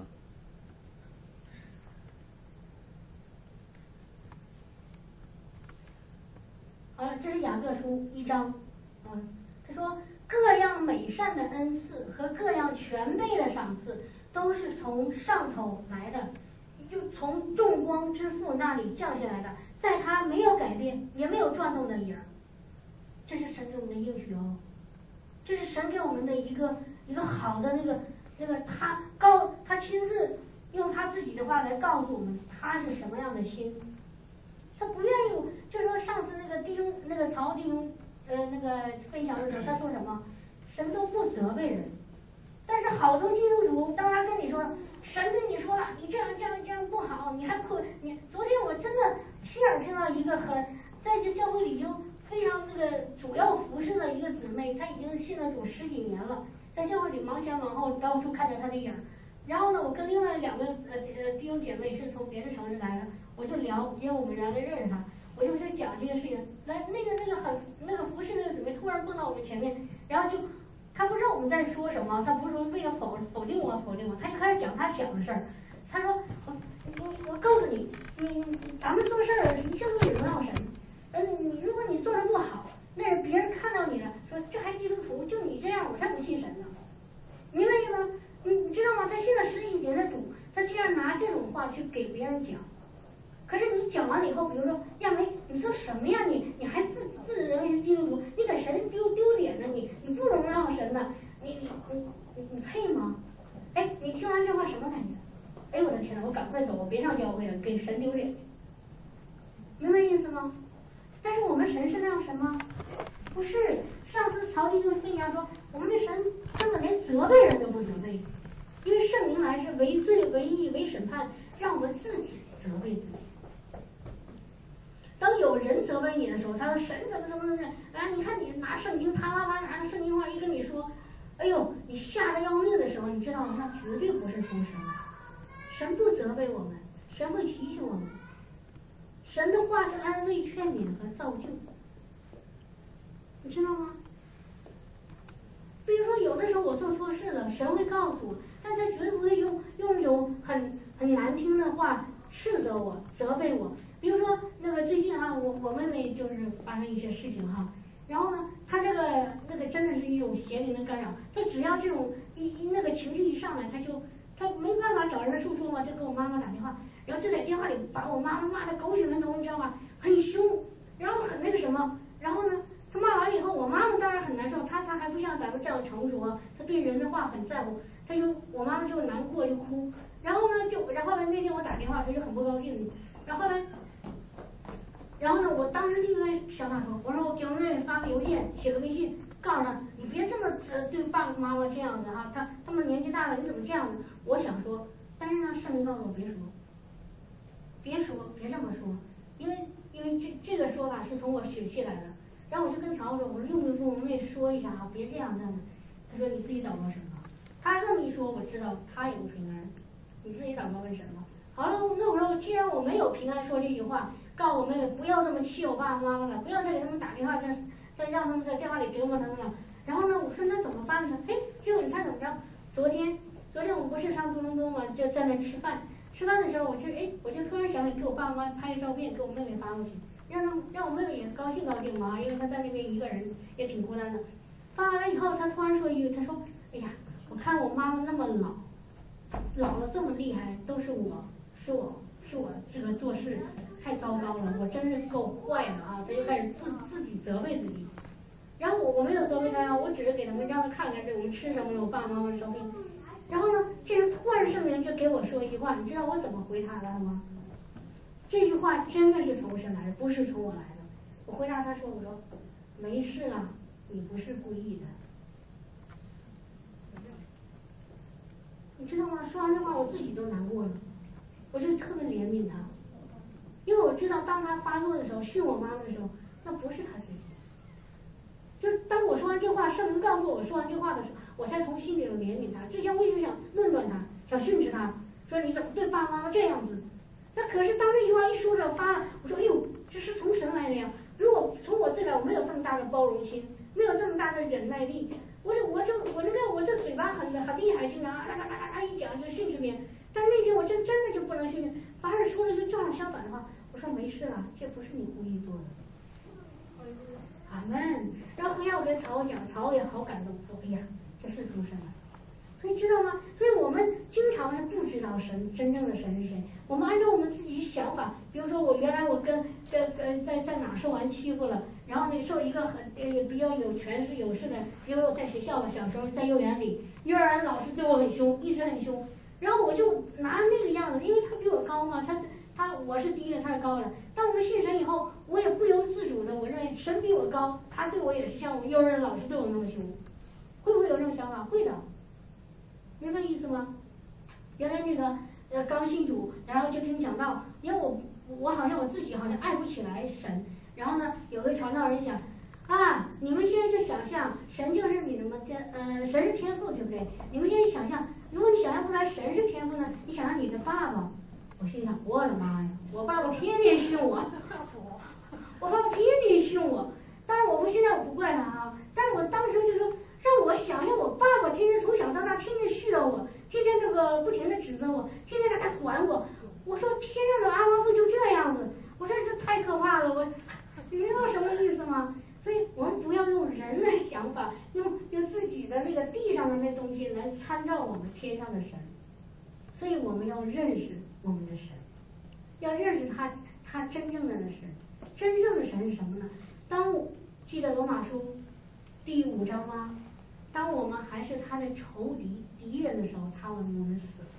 好了，这是雅各书一章，嗯，他说各样美善的恩赐和各样全备的赏赐都是从上头来的，就从众光之父那里降下来的，在他没有改变也没有转动的影儿。这是神给我们的应许哦，这是神给我们的一个一个好的那个那个他告他亲自用他自己的话来告诉我们他是什么样的心。他不愿意，就说上次那个弟兄那个曹弟兄呃那个分享的时候，他说什么？神都不责备人，但是好多基督徒，当他跟你说神对你说了，你这样这样这样不好，你还不你。昨天我真的亲耳听到一个很在这教会里已经非常那个主要服侍的一个姊妹，她已经信了主十几年了，在教会里忙前忙后，到处看着她的影儿。然后呢，我跟另外两个呃呃弟兄姐妹是从别的城市来的，我就聊，因为我们原来认识他，我就就讲这个事情。来，那个那个很那个服侍那个姊妹突然蹦到我们前面，然后就他不知道我们在说什么，他不是说为了否否定我否定我，他就开始讲他想的事儿。他说我我我告诉你，你咱们做事儿一切都得荣耀神。嗯，你如果你做的不好，那是别人看到你了，说这还基督徒，就你这样，我才不信神呢。明白意思吗？你你知道吗？他信了十几年的主，他居然拿这种话去给别人讲。可是你讲完了以后，比如说亚梅，你说什么呀？你你还自自认为是基督徒，你给神丢丢脸呢？你你不荣耀神呢？你你你你你配吗？哎，你听完这话什么感觉？哎，我的天哪！我赶快走，我别上教会了，给神丢脸。明白意思吗？但是我们神是那样神吗？不是。上次曹弟兄分享说，我们的神根本连责备人都不责备，因为圣灵来是为罪、为义、为审判，让我们自己责备自己。当有人责备你的时候，他说神怎么怎么怎么，啊，你看你拿圣经啪啪啪拿着圣经话一跟你说，哎呦，你吓得要命的时候，你知道吗？那绝对不是从神的。神不责备我们，神会提醒我们。神的话是安慰、劝勉和造就，你知道吗？比如说，有的时候我做错事了，神会告诉我，但他绝对不会用用一种很很难听的话斥责我、责备我。比如说，那个最近哈，我我妹妹就是发生一些事情哈，然后呢，她这个那个真的是一种邪灵的干扰，她只要这种一一那个情绪一上来，她就她没办法找人诉说嘛，就给我妈妈打电话，然后就在电话里把我妈妈骂得狗血喷头，你知道吧？很凶，然后很那个什么，然后呢？他骂完了以后，我妈妈当然很难受，她她还不像咱们这样成熟啊，她对人的话很在乎，她就我妈妈就难过就哭，然后呢就然后呢那天我打电话，她就很不高兴，然后呢，然后呢我当时就在想她说，我说我给我妹妹发个邮件，写个微信，告诉她你别这么呃对爸爸妈妈这样子哈，他他们年纪大了你怎么这样子？我想说，但是呢圣灵告诉我别说，别说别这么说，因为因为这这个说法是从我血气来的。然后我就跟曹说，我说用不用跟我妹说一下啊，别这样这样的。他说你自己祷告神吧。他这么一说，我知道他也不平安，你自己祷告问神吧。好了，那我说既然我没有平安说这句话，告诉我妹妹不要这么气我爸爸妈妈了，不要再给他们打电话，再再让他们在电话里折磨他们了。然后呢，我说那怎么办呢？哎，结果你猜怎么着？昨天昨天我不是上多伦多嘛，就在那吃饭，吃饭的时候我就哎，我就突然想起给我爸妈拍个照片，给我妹妹发过去。让他让我妹妹也高兴高兴嘛，因为她在那边一个人也挺孤单的。发完了以后，她突然说一句，她说：“哎呀，我看我妈妈那么老，老了这么厉害，都是我，是我，是我这个做事太糟糕了，我真是够坏的啊！”她就开始自自己责备自己。然后我我没有责备她呀，我只是给他们让她看看这我们吃什么，我爸爸妈妈的照片。然后呢，这人突然圣灵就给我说一句话，你知道我怎么回答他吗？这句话真的是从神来的，不是从我来的。我回答他说：“我说没事啊，你不是故意的。”你知道吗？说完这话，我自己都难过了，我就特别怜悯他，因为我知道，当他发作的时候，训我妈妈的时候，那不是他自己。就当我说完这话，圣灵告诉我说完这话的时候，我才从心里头怜悯他。之前我一直想论断他，想训斥他，说你怎么对爸爸妈妈这样子。那可是当这句话一说着发了，我说哎呦，这是从神来的呀！如果从我这来，我没有这么大的包容心，没有这么大的忍耐力，我就我就我这个我这嘴巴很很厉百姓长啊啦啦啦啦一讲就训斥别人。但那天我真真的就不能训斥，反而说了一个正好相反的话。我说没事了，这不是你故意做的。阿门。然后回来我跟曹讲，曹也好感动，说哎呀，这是主神了。所以知道吗？所以我们经常是不知道神真正的神是谁。我们按照我们自己想法，比如说我原来我跟跟跟在在哪受完欺负了，然后呢受一个很呃比较有权势有势的，比如我在学校吧，小时候在幼儿园里，幼儿园老师对我很凶，一直很凶，然后我就拿那个样子，因为他比我高嘛，他他我是低的，他是高的。当我们信神以后，我也不由自主的，我认为神比我高，他对我也是像我幼儿园老师对我那么凶，会不会有这种想法？会的。明白意思吗？原来那个呃刚信主，然后就听讲道，因为我我好像我自己好像爱不起来神，然后呢有个传道人想啊，你们现在就想象神就是你们的呃神是天赋，对不对？你们现在想象，如果你想象不出来神是天赋呢，你想象你的爸爸。我心想，我的妈呀，我爸爸天天训我，我爸爸天天训我。当然我不现在我不怪他啊，但是我当时就说。让我想想，我爸爸天天从小到大天天絮叨我，天天这个不停的指责我，天天在他管我。我说天上的阿爸父就这样子，我说这太可怕了，我你知道什么意思吗？所以我们不要用人的想法，用用自己的那个地上的那东西来参照我们天上的神。所以我们要认识我们的神，要认识他他真正的神。真正的神是什么呢？当记得罗马书第五章吗？当我们还是他的仇敌敌人的时候，他为我们死了。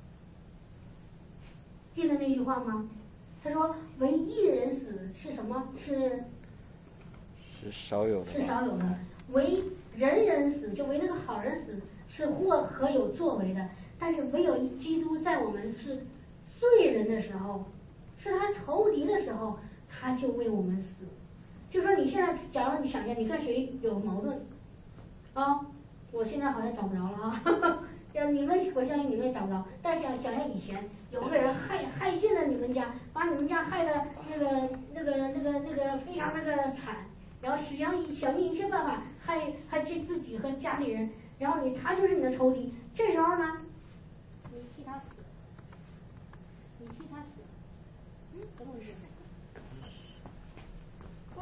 记得那句话吗？他说：“唯一人死是什么？是是少有的， 是少有的。唯人人死，就唯那个好人死，是或可有作为的。但是唯有基督在我们是罪人的时候，是他仇敌的时候，他就为我们死。就说你现在，假如你想想，你跟谁有矛盾？”啊，我现在好像找不着了啊！要你们，我相信你们也找不着。但是想想想以前，有个人害害进了你们家，把你们家害的那个那个那个那个非常那个惨，然后实际上想尽一切办法害害这自己和家里人，然后你他就是你的仇敌。这时候呢，你替他死，你替他死，嗯，怎么回事？喂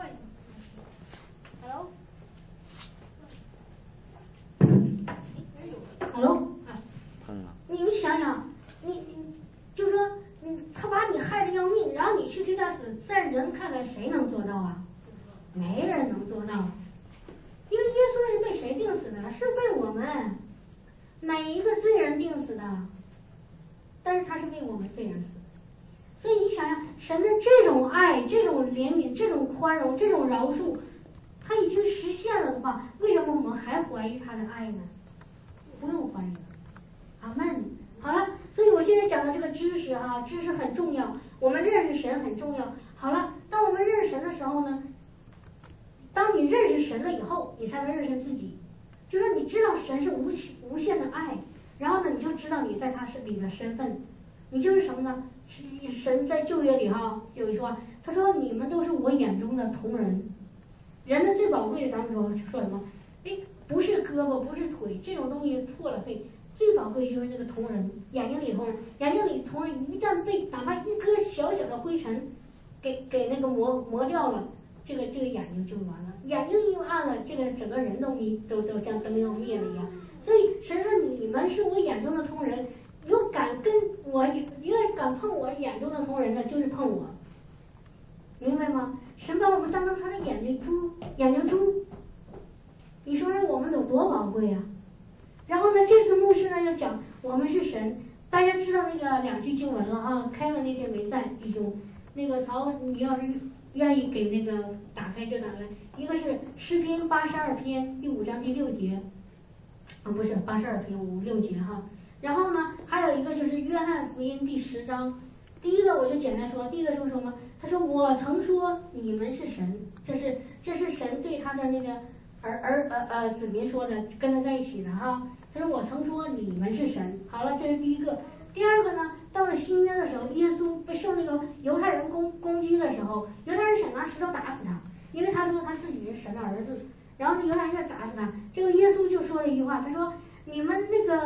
，Hello。Hello 啊，你们想想，你你就说，嗯，他把你害得要命，然后你去替他死，在人看来谁能做到啊？没人能做到，因为耶稣是被谁定死的？是被我们每一个罪人定死的，但是他是为我们罪人死的。所以你想想，神的这种爱、这种怜悯、这种宽容、这种饶恕，他已经实现了的话，为什么我们还怀疑他的爱呢？不用怀疑了，阿门。好了，所以我现在讲的这个知识啊，知识很重要，我们认识神很重要。好了，当我们认识神的时候呢，当你认识神了以后，你才能认识自己。就是你知道神是无无限的爱，然后呢，你就知道你在他身里的身份，你就是什么呢？神在旧约里哈有一句话，他说你们都是我眼中的同人。人的最宝贵的，咱们说说什么？哎。不是胳膊，不是腿，这种东西破了废。最宝贵就是那个瞳仁，眼睛里瞳仁，眼睛里瞳仁一旦被哪怕一颗小小的灰尘，给给那个磨磨掉了，这个这个眼睛就完了。眼睛一暗了，这个整个人都迷，都都像灯要灭了一样。所以神说你们是我眼中的瞳仁，有敢跟我愿敢碰我眼中的瞳仁的，就是碰我。明白吗？神把我们当成他的眼睛珠，眼睛珠。你说说我们有多宝贵啊！然后呢，这次牧师呢要讲我们是神，大家知道那个两句经文了啊。开文那天没在，弟兄，那个曹，你要是愿意给那个打开就打开。一个是诗篇八十二篇第五章第六节，啊不是八十二篇五六节哈。然后呢，还有一个就是约翰福音第十章，第一个我就简单说，第一个说什么？他说我曾说你们是神，这是这是神对他的那个。儿儿呃呃子民说的，跟他在一起的哈。他说我曾说你们是神。好了，这是第一个。第二个呢，到了新约的时候，耶稣被受那个犹太人攻攻击的时候，犹太人想拿石头打死他，因为他说他自己是神的儿子。然后呢，犹太人要打死他，这个耶稣就说了一句话，他说你们那个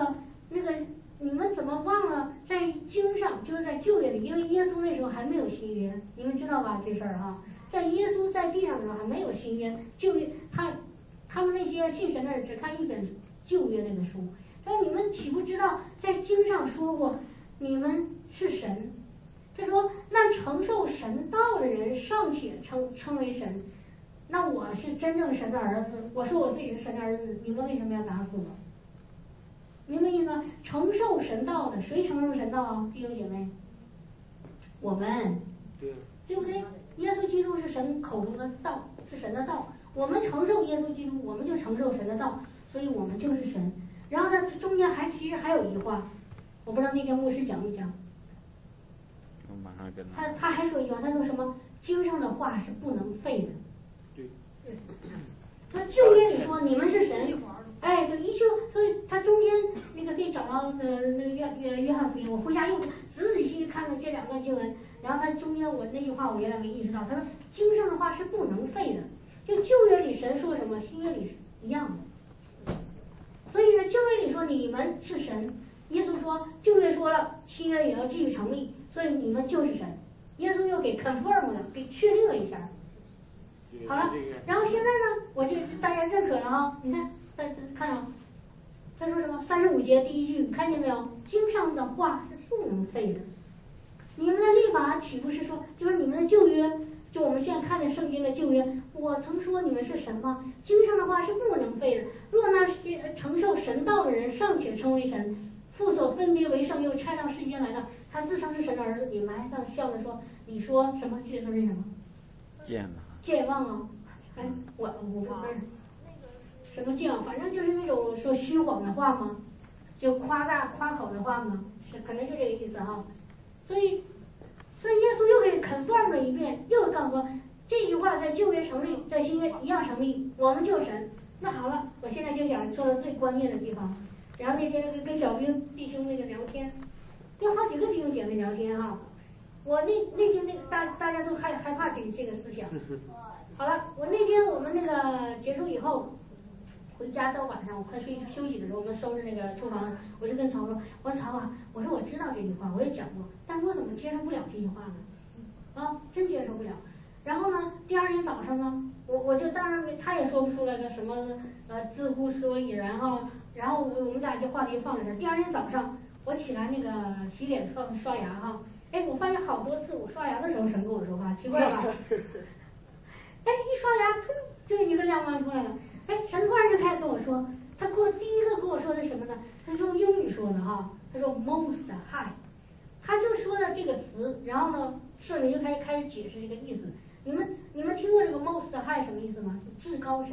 那个你们怎么忘了在经上，就是在旧约里，因为耶稣那时候还没有新约，你们知道吧这事儿哈？在耶稣在地上的时候还没有新约，旧约他他们那些信神的人只看一本旧约那个书。他说你们岂不知道在经上说过你们是神？他说那承受神道的人尚且称称为神，那我是真正神的儿子，我说我自己是神的儿子，你们为什么要打死我？明白意思吗？承受神道的，谁承受神道啊？弟兄姐妹，我们， 对， 对不对？耶稣基督是神口中的道，是神的道。我们承受耶稣基督，我们就承受神的道，所以我们就是神。然后呢，中间还其实还有一句话，我不知道那天牧师讲没讲。 我马上跟他他还说一句话，他说什么？经上的话是不能废的。 对。 那旧约里说你们是神。哎，对，一就所以他中间那个可以找到呃那个约约约翰福音，我回家又仔仔细细看了这两段经文，然后他中间我那句话我原来没意识到，他说经上的话是不能废的，就旧约里神说什么，新约里是一样的。所以呢，旧约里说你们是神，耶稣说旧约说了，新约也要继续成立，所以你们就是神。耶稣又给 confirm 了，给确定了一下。好了，然后现在呢，我就大家认可了哈，你看。看啊，他说什么？三十五节第一句，看见没有？经上的话是不能废的。你们的律法岂不是说，就是你们的旧约，就我们现在看的圣经的旧约，我曾说你们是神吗？经上的话是不能废的。若那些承受神道的人尚且称为神，父所分别为圣又差到世间来的，他自称是神的儿子，你们还在笑着说，你说什么？这个是什么？ 健忘。 健忘啊！哎，我我不是。什么教？反正就是那种说虚谎的话嘛，就夸大夸口的话嘛，是可能就这个意思哈。所以，所以耶稣又给 confirm 了一遍，又告诉说这句话在旧约成立，在新约一样成立，我们就是神。那好了，我现在就想说到最关键的地方。然后那天跟跟小兵弟兄那个聊天，跟好几个弟兄姐妹聊天哈。我那那天那个大大家都害害怕这个这个思想。好了，我那天我们那个结束以后。回家到晚上，我快睡休息的时候，我们收拾那个厨房，我就跟曹说：“我说曹啊，我说我知道这句话，我也讲过，但是我怎么接受不了这句话呢？啊，真接受不了。然后呢，第二天早上呢，我我就当然他也说不出来个什么呃自乎所以然哈，然后我们俩这话题放在这。第二天早上我起来那个洗脸刷刷牙哈，哎，我发现好多次我刷牙的时候神跟我说话，奇怪吧？哎，一刷牙，噗，就一个亮光出来了。哎，神突然就开始跟我说，他给我第一个跟我说的是什么呢？他是用英语说的哈，他说 most high， 他就说了这个词，然后呢，圣灵就开始开始解释这个意思。你们你们听过这个 most high 什么意思吗？就至高神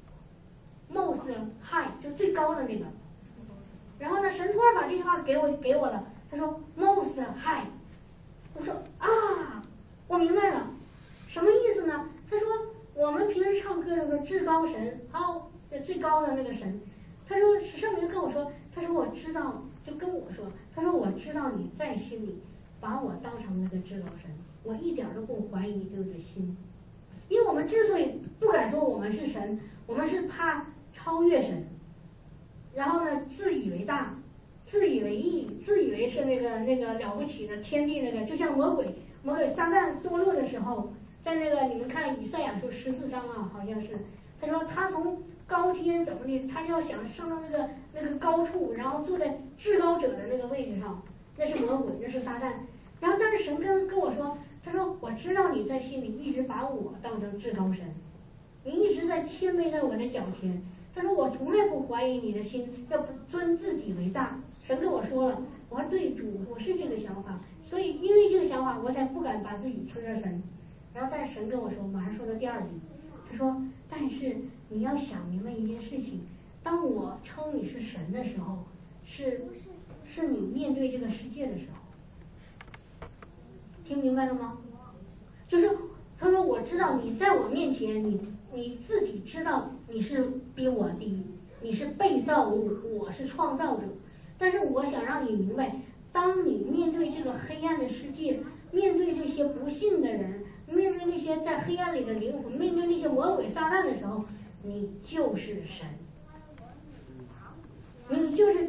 ，most high 就最高的那个。然后呢，神突然把这句话给我给我了，他说 most high， 我说啊，我明白了，什么意思呢？他说。我们平时唱歌的时候，至高神，好，最高的那个神，他说圣灵跟我说，他说我知道，就跟我说，他说我知道你在心里把我当成那个至高神，我一点都不怀疑你这个心，因为我们之所以不敢说我们是神，我们是怕超越神，然后呢自以为大，自以为义，自以为是那个那个了不起的天地那个，就像魔鬼魔鬼撒旦堕落的时候。在那个你们看以赛亚书十四章啊，好像是他说他从高天怎么的，他要想上到那个那个高处，然后坐在至高者的那个位置上，那是魔鬼，那是撒旦。然后但是神跟跟我说，他说我知道你在心里一直把我当成至高神，你一直在谦卑在我的脚前。他说我从来不怀疑你的心，要不尊自己为大。神跟我说了，我说对主，我是这个想法，所以因为这个想法，我才不敢把自己称作神。然后，但是神跟我说，马上说到第二句，他说：“但是你要想明白一件事情，当我称你是神的时候，是是你面对这个世界的时候，听明白了吗？就是他说我知道你在我面前，你你自己知道你是比我低，你是被造物，我是创造者。但是我想让你明白，当你面对这个黑暗的世界，面对这些不幸的人。”面对那些在黑暗里的灵魂，面对那些魔鬼撒旦的时候，你就是神，你就是天上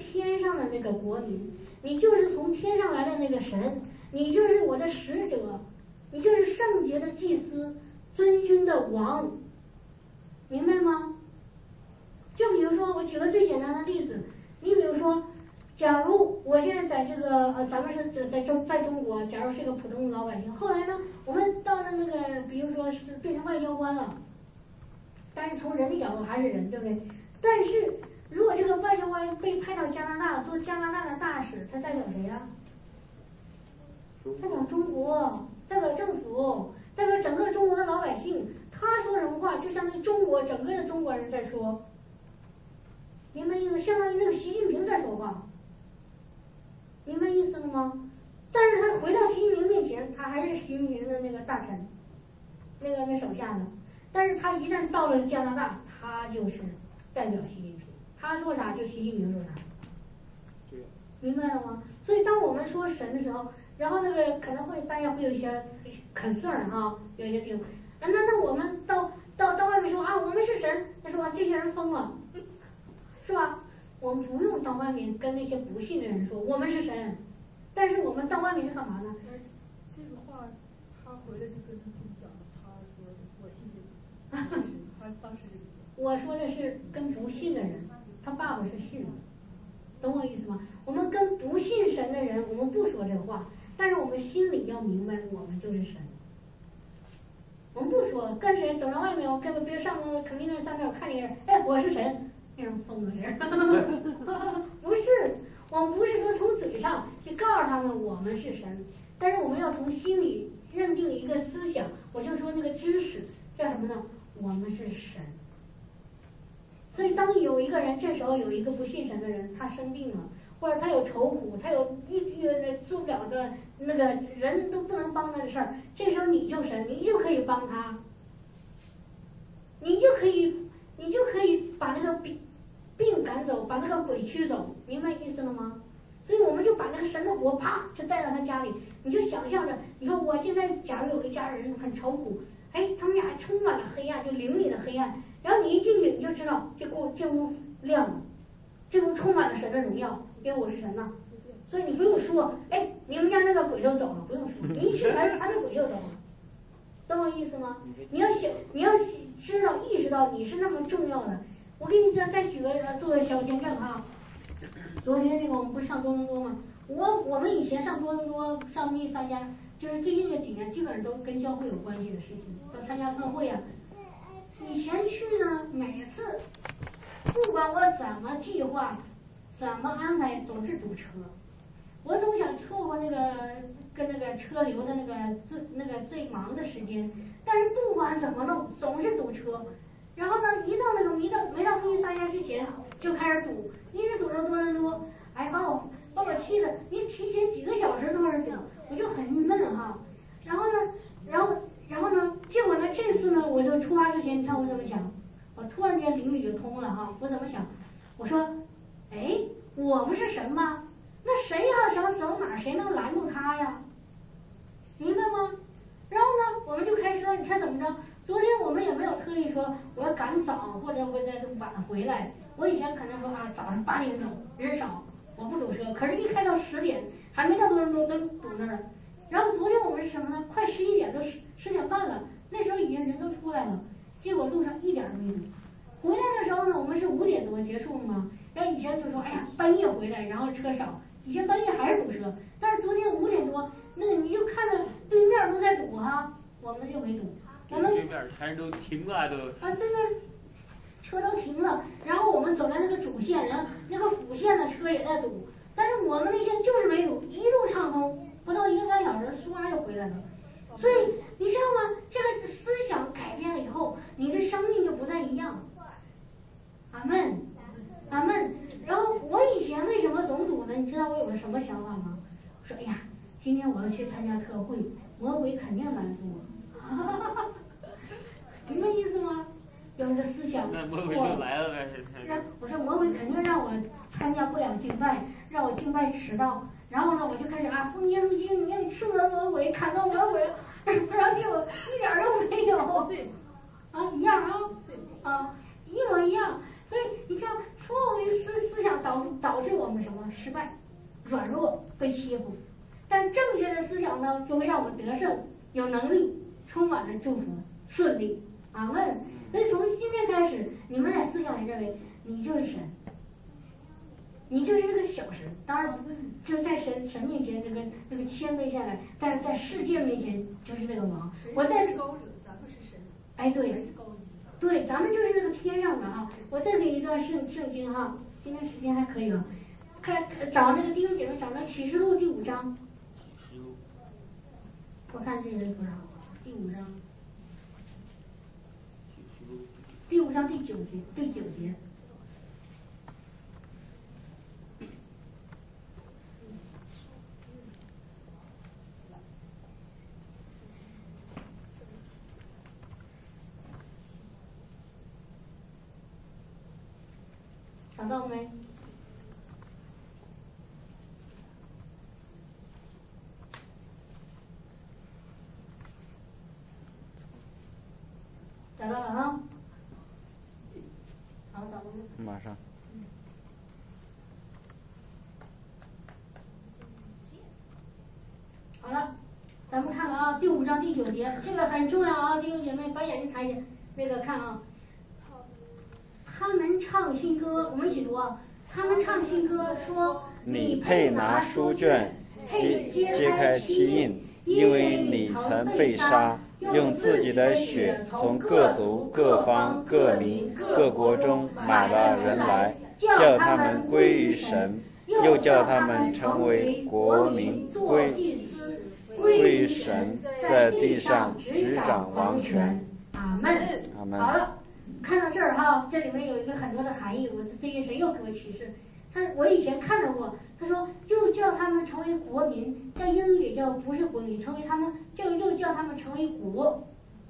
上的那个国民，你就是从天上来的那个神，你就是我的使者，你就是圣洁的祭司，尊君的王，明白吗？就比如说，我举个最简单的例子，你比如说，假如我现在在这个呃，咱们是在中在中国，假如是个普通的老百姓，后来呢，我们到了那个，比如说是变成外交官了，但是从人的角度还是人，对不对？但是如果这个外交官被派到加拿大做加拿大的大使，他代表谁呀、啊？代表中国，代表政府，代表整个中国的老百姓。他说什么话，就相当于中国整个的中国人在说。明白意思？相当于那个习近平在说话，明白意思了吗？但是他回到习近平面前，他还是习近平的那个大臣，那个那手下的。但是他一旦到了加拿大，他就是代表习近平，他说啥就习近平说啥，明白了吗？所以当我们说神的时候，然后那个可能会大家会有一些 concern 哈，有一些这种，那那我们到到到外面说啊，我们是神，他说啊，这些人疯了。是吧？我们不用到外面跟那些不信的人说我们是神，但是我们到外面是干嘛呢？ 这个话他回来就跟他讲，他说我信这个，他当时我说的是跟不信的人，他爸爸是信的，懂我意思吗？我们跟不信神的人，我们不说这话，但是我们心里要明白，我们就是神。我们不说跟谁走到外面，我跟别人上个肯定那三角看见人，哎，我是神。这种疯子人，不是，我们不是说从嘴上去告诉他们我们是神，但是我们要从心里认定一个思想，我就说那个知识叫什么呢？我们是神。所以当有一个人，这时候有一个不信神的人，他生病了，或者他有愁苦，他有遇遇做不了的那个人都不能帮他的事儿，这时候你就神，你就可以帮他，你就可以。你就可以把那个病病赶走，把那个鬼驱走，明白意思了吗？所以我们就把那个神的火啪就带到他家里，你就想象着，你说我现在假如有一家人很愁苦，哎，他们家充满了黑暗，就灵里的黑暗，然后你一进去你就知道这屋这屋亮了，这屋充满了神的荣耀，因为我是神呐、啊，所以你不用说，哎，你们家那个鬼就走了，不用说，你一去来他那鬼就走了。懂我意思吗？你要想，你要知道、意识到你是那么重要的。我给你再再举个呃，做个小见证哈。昨天那个我们不是上多伦多吗？我我们以前上多伦多上那参加，就是最近这几年基本上都跟教会有关系的事情，要参加特会啊。以前去呢，每次不管我怎么计划、怎么安排，总是堵车。我总想错过那个跟那个车流的那个最那个最忙的时间，但是不管怎么弄，总是堵车。然后呢，一到那个没到没到密西萨加之前就开始堵，一直堵到多伦多，哎，把我把我气的，你提前几个小时都是堵，我就很闷哈。然后呢，然后然后呢，结果呢这次呢，我就出发之前，你看我怎么想？我突然间灵里就通了哈，我怎么想？我说，哎，我不是神吗？那谁要想走哪儿，谁能拦住他呀？明白吗？然后呢，我们就开车，你猜怎么着？昨天我们也没有特意说我要赶早或者我在晚回来。我以前可能说啊，早上八点走，人少，我不堵车。可是，一开到十点，还没到多伦多都堵那儿了。然后昨天我们是什么呢？快十一点都十十点半了，那时候已经人都出来了，结果路上一点都没堵。回来的时候呢，我们是五点多结束了嘛。然后以前就说，哎呀，半夜回来，然后车少。以前半夜还是堵车，但是昨天五点多，那个你就看到对面都在堵哈，我们就没堵。我们对面全都停了都。 啊，对面车都停了，然后我们走在那个主线，然后那个辅线的车也在堵，但是我们那线就是没堵，一路畅通，不到一个半小时，唰就回来了。所以你知道吗？这个思想改变了以后，你的生命就不再一样。阿门，阿门。然后我以前为什么总堵呢？你知道我有个什么想法吗？我说，哎呀，今天我要去参加特会，魔鬼肯定拦住我。明白意思吗？有一个思想。 那魔鬼就来了呗。 我说魔鬼肯定让我参加不了敬拜，让我敬拜迟到。然后呢，我就开始啊，奉耶稣基督，你看你树了魔鬼，砍到魔鬼，然后结果一点都没有。啊，一样啊，啊，一模一样。 所以你看，错误的思思想导导致我们什么失败、软弱、被欺负，但正确的思想呢，就会让我们得胜、有能力、充满了祝福、顺利。阿门。所以从今天开始，你们在思想里认为你就是神，你就是这个小神。当然，就在神神面前这个这个谦卑下来，但是在世界面前就是那个王。我在是高者，咱们是神。 哎，对，对，咱们就是那个天上的哈。我再给一段圣圣经哈，今天时间还可以了，看找那个弟兄姐妹找那启示录第五章。我看这个是多少？第五章。第五章第九节，第九节。找到没？找到了啊！好，找到了。 马上。 好了，咱们看看啊，第五章第九节，这个很重要啊，弟兄姐妹，把眼睛抬起来，那个看啊。他们唱新歌，我们一起读啊。他们唱新歌说：“ 你配拿书卷，揭揭开七印，因为你曾被杀，用自己的血从各族、各方、各民、各国中买了人来，叫他们归于神，又叫他们成为国民，归归于神，在地上执掌王权。” 阿门。 阿门。 好了。看到这儿哈，这里面有一个很多的含义。我最近谁又给我启示？他我以前看到过，他说又叫他们成为国民，在英语也叫不是国民，成为他们就又叫他们成为国，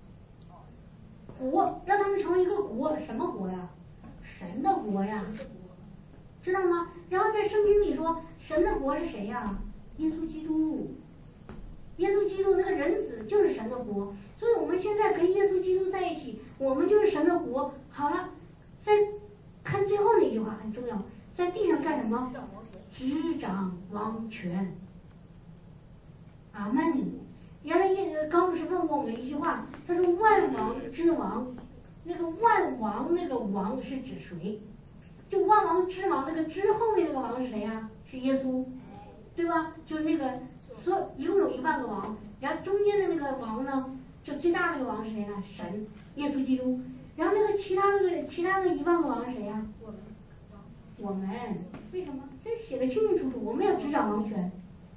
国让他们成为一个国，什么国呀？神的国呀，知道吗？然后在圣经里说，神的国是谁呀？耶稣基督。耶稣基督那个人子就是神的国，所以我们现在跟耶稣基督在一起，我们就是神的国。好了，再看最后那句话很重要，在地上干什么？执掌王权。阿门。原来耶高牧师问过我们一句话，他说万王之王，那个万王那个王是指谁？就万王之王那个之后面那个王是谁呀、啊？是耶稣，对吧？就是那个。所一共有一万个王，然后中间的那个王呢，就最大那个王是谁呢？神，耶稣基督。然后那个其他那个其他的一万个王是谁呀？我们，我们为什么？这写的清清楚楚，我们要执掌王权，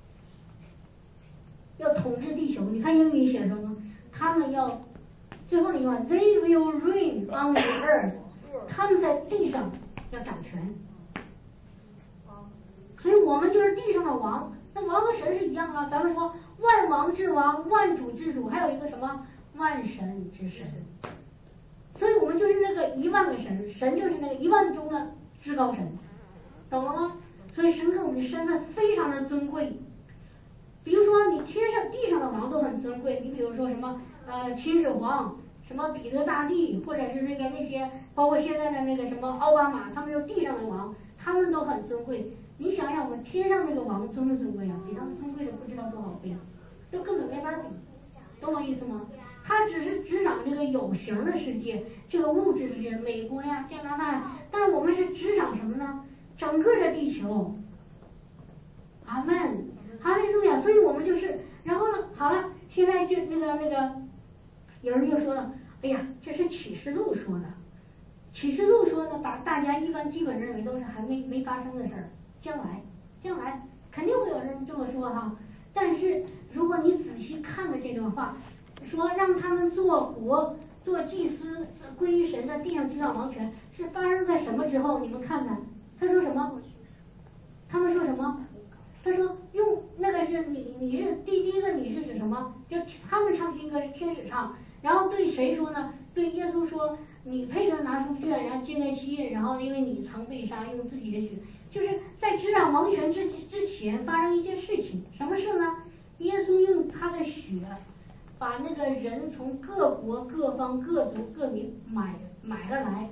要统治地球。你看英语写什么？他们要最后那句话 ，They will reign on the earth， 他们在地上要掌权。所以我们就是地上的王。那王和神是一样的，咱们说万王之王，万主之主，还有一个什么万神之神。所以我们就是那个一万个神，神就是那个一万中的至高神，懂了吗？所以神跟我们的身份非常的尊贵。比如说你天上地上的王都很尊贵，你比如说什么呃秦始皇，什么彼得大帝，或者是那个那些，包括现在的那个什么奥巴马，他们就是地上的王，他们都很尊贵。你想想，我们天上那个王尊不尊贵啊？比他们尊贵的不知道多少倍，都根本没法比，懂我意思吗？他只是执掌这个有形的世界，这个物质世界，美国呀、加拿大，但我们是执掌什么呢？整个的地球。阿门，哈利路亚。所以我们就是，然后呢，好了，现在就那个那个，有人就说了，哎呀，这是启示录说的，启示录说呢，把大家一般基本认为都是还没没发生的事儿。将来，将来肯定会有人这么说哈。但是如果你仔细看了这段话，说让他们做国、做祭司、归于神，在地上执掌王权，是发生在什么之后？你们看看，他说什么？他们说什么？他说用那个是你，你是第第一个你是指什么？就他们唱新歌是天使唱，然后对谁说呢？对耶稣说，你配着拿书卷，然后揭开七印，然后因为你曾被杀，用自己的血。就是在执掌王权之之前发生一件事情，什么事呢？耶稣用他的血，把那个人从各国、各方、各族、各民买买了来，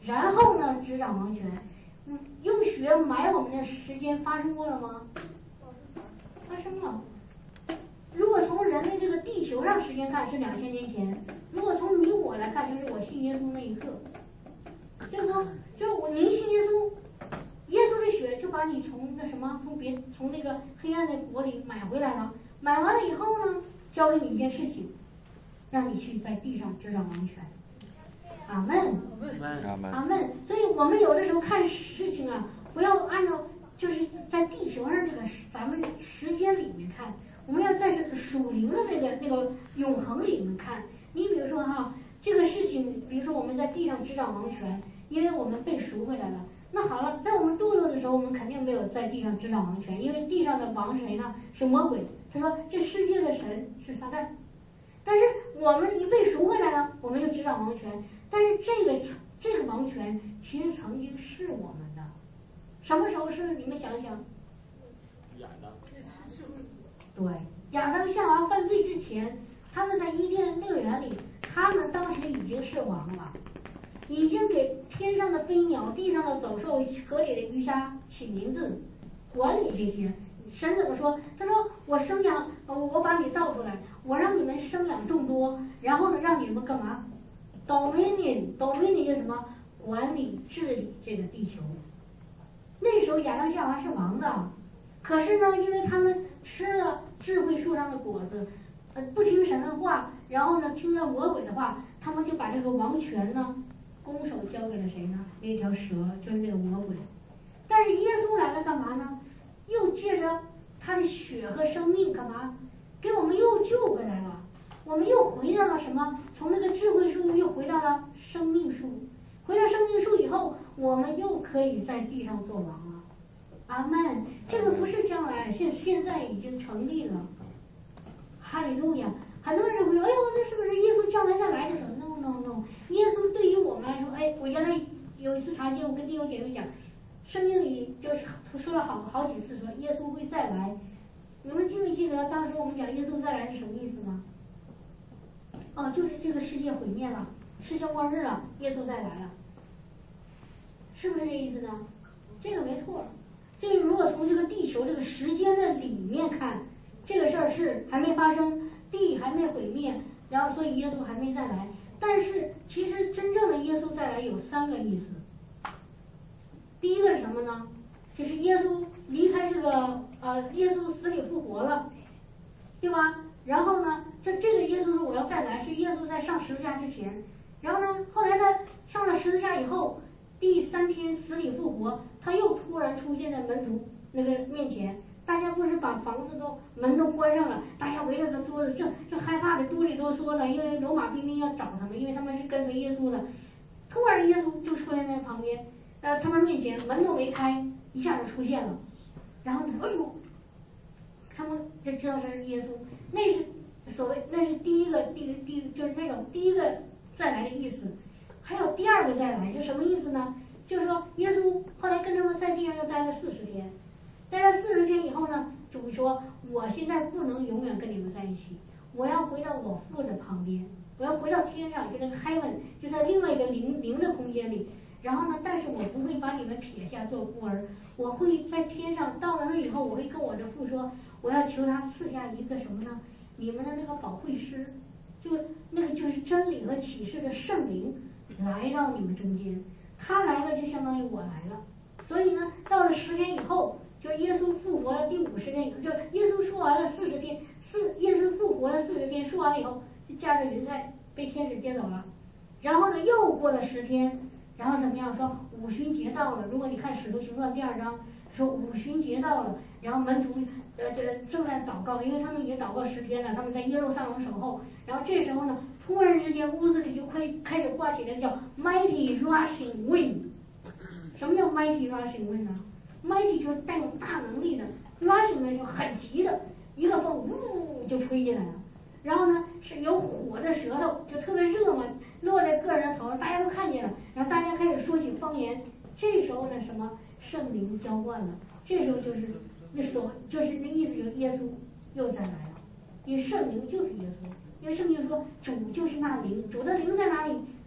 然后呢执掌王权。嗯，用血买我们的时间发生过了吗？发生了。如果从人类这个地球上时间看是两千年前，如果从你我来看，就是我信耶稣那一刻，对不？就我您信耶稣，耶稣的血就把你从那什么，从别从那个黑暗的国里买回来了。买完了以后呢，交给你一件事情，让你去在地上执掌王权。阿门， 阿门， 阿门。所以我们有的时候看事情啊，不要按照就是在地球上这个咱们时间里面看，我们要在这个属灵的那个那个永恒里面看。你比如说哈，这个事情，比如说我们在地上执掌王权，因为我们被赎回来了。那好了，在我们堕落的时候，我们肯定没有在地上执掌王权，因为地上的王是谁呢？是魔鬼。他说这世界的神是撒旦。但是我们一被赎回来了，我们就执掌王权。但是这个这个王权其实曾经是我们的，什么时候是？你们想想。 亚当。 对，亚当夏娃犯罪之前，他们在伊甸乐园里，他们当时已经是王了，已经给天上的飞鸟、地上的走兽、河里的鱼虾起名字，管理这些。神怎么说？他说我生养，我把你造出来，我让你们生养众多，然后呢，让你们干嘛 ？Dominion Dominion 就是什么？管理治理这个地球。那时候亚当夏娃是王的，可是呢，因为他们吃了智慧树上的果子，呃，不听神的话，然后呢，听了魔鬼的话，他们就把这个王权呢，拱手交给了谁呢？那条蛇，就是那个魔鬼。但是耶稣来了干嘛呢？又借着他的血和生命干嘛？给我们又救回来了。我们又回到了什么？从那个智慧树又回到了生命树。回到生命树以后，我们又可以在地上做王了。阿门。这个不是将来，现现在已经成立了。哈利路亚。很多人会说，哎呦，那是不是耶稣将来再来的时候 ？No No No。耶稣对于我们来说，哎，我原来有一次查经，我跟弟兄姐妹讲。圣经里就是说了好好几次说耶稣会再来，你们记不记得当时我们讲耶稣再来是什么意思吗？哦，就是这个世界毁灭了，世界末日了，耶稣再来了，是不是这意思呢？这个没错。这个如果从这个地球这个时间的里面看，这个事儿是还没发生，地还没毁灭，然后所以耶稣还没再来。但是其实真正的耶稣再来有三个意思。第一个是什么呢？就是耶稣离开这个呃，耶稣死里复活了，对吧？然后呢，这这个耶稣说我要再来，是耶稣在上十字架之前。然后呢，后来他上了十字架以后，第三天死里复活，他又突然出现在门徒那个面前。大家不是把房子都门都关上了，大家围着个桌子，正正害怕的哆里哆嗦的，因为罗马兵丁要找他们，因为他们是跟随耶稣的。突然耶稣就出现在旁边。呃，他们面前门都没开，一下就出现了，然后呢，哎呦，他们就知道这是耶稣，那是所谓那是第一个第一第就是那种第一个再来的意思。还有第二个再来，就什么意思呢？就是说耶稣后来跟他们在地上又待了四十天，待了四十天以后呢，主说我现在不能永远跟你们在一起，我要回到我父的旁边，我要回到天上，就那个 heaven， 就在另外一个灵灵的空间里。然后呢？但是我不会把你们撇下做孤儿，我会在天上到了那以后，我会跟我的父说，我要求他赐下一个什么呢？你们的那个保惠师，就那个就是真理和启示的圣灵来到你们中间，他来了就相当于我来了。所以呢，到了十天以后，就耶稣复活了第五十天以后，就耶稣说完了四十天，四耶稣复活了四十天，说完了以后，就驾着云彩被天使接走了。然后呢，又过了十天。然后怎么样？说五旬节到了。如果你看《使徒行传》第二章，说五旬节到了，然后门徒呃这正在祷告，因为他们已经祷告十天了，他们在耶路撒冷守候。然后这时候呢，突然之间屋子里就快开始刮起来叫 mighty rushing wind。什么叫 mighty rushing wind 呢 ？mighty 就是带有大能力的 ，rushing 呢就很急的，一个风呜就吹进来了。然后呢，是有火的舌头，就特别热嘛，落在个人的头上，大家都看见了。然后大家开始说起方言。这时候呢，什么圣灵浇灌了？这时候就是那所就是那意思，就是耶稣又再来了。因为圣灵就是耶稣，因为圣经说主就是那灵，主的灵在哪里，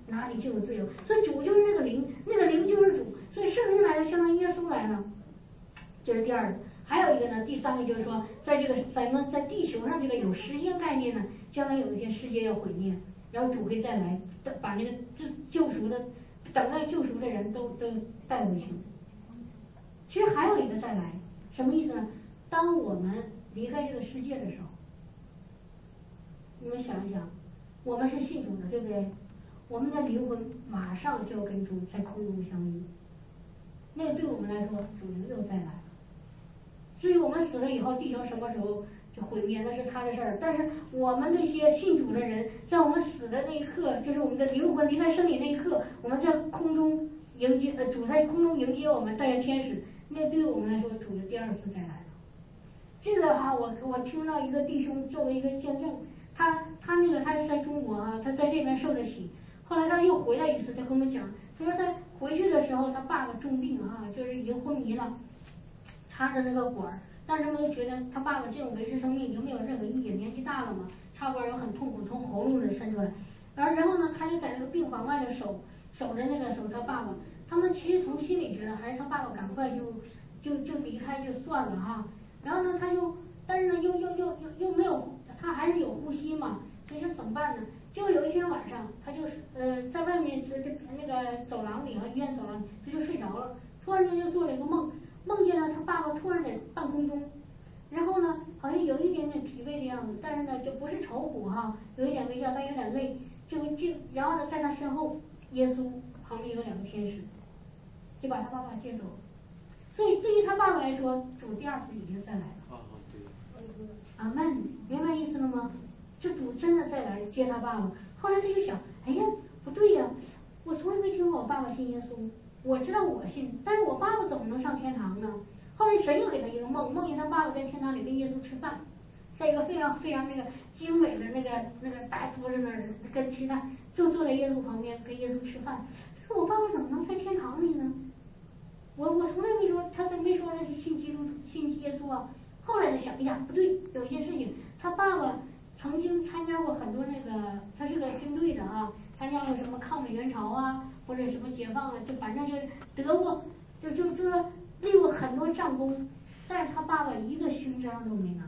哪里就有自由。所以主就是那个灵，那个灵就是主，所以圣灵来了，相当于耶稣来了，这是第二个。还有一个呢，第三个就是说，在这个咱们在地球上这个有时间概念呢，将来有一天世界要毁灭，然后主会再来，把那个救救赎的等待救赎的人都都带回去。其实还有一个再来，什么意思呢？当我们离开这个世界的时候，你们想一想，我们是信主的，对不对？我们的灵魂马上就要跟主在空中相遇，那个对我们来说，主又再来。至于我们死了以后，地球什么时候就毁灭，那是他的事儿。但是我们那些信主的人，在我们死的那一刻，就是我们的灵魂离开身体那一刻，我们在空中迎接，呃，主在空中迎接我们，带着天使，那对于我们来说，主的第二次再来了。这个哈，我我听到一个弟兄作为一个见证，他他那个他是在中国啊，他在这边受的洗，后来他又回来一次，他跟我们讲，他说他回去的时候，他爸爸重病啊，就是已经昏迷了。插着那个管儿，但是没有觉得他爸爸这种维持生命已经没有任何意义，年纪大了嘛，插管又很痛苦，从喉咙里伸出来，然后然后呢，他就在那个病房外的守守着那个守他爸爸。他们其实从心里觉得还是他爸爸赶快就就就离开就算了哈。然后呢，他又但是呢又又又又又没有，他还是有呼吸嘛，所以说怎么办呢？结果有一天晚上，他就是呃在外面是那个走廊里和医院走廊，他就睡着了，突然间就做了一个梦。梦见了他爸爸突然在半空中，然后呢，好像有一点点疲惫的样子，但是呢，就不是愁苦哈，有一点微笑，但有点累，就就然后呢，在他身后，耶稣旁边有两个天使，就把他爸爸接走了。所以对于他爸爸来说，主第二次已经再来了。 啊，对。 阿门，明白意思了吗？这主真的再来接他爸爸。后来他就想，哎呀，不对呀，我从来没听过我爸爸信耶稣。我知道我信，但是我爸爸怎么能上天堂呢？后来神又给他一个梦，梦见他爸爸在天堂里跟耶稣吃饭，在一个非常非常那个精美的那个那个大桌子那儿跟其他就坐在耶稣旁边跟耶稣吃饭。他说我爸爸怎么能在天堂里呢？我我从来没说，他都没说他是信基督信耶稣啊。后来他想，哎呀不对，有一件事情，他爸爸曾经参加过很多那个，他是个军队的啊，参加过什么抗美援朝啊。或者什么解放啊，就反正就得过，就就就说立过很多战功，但是他爸爸一个勋章都没拿，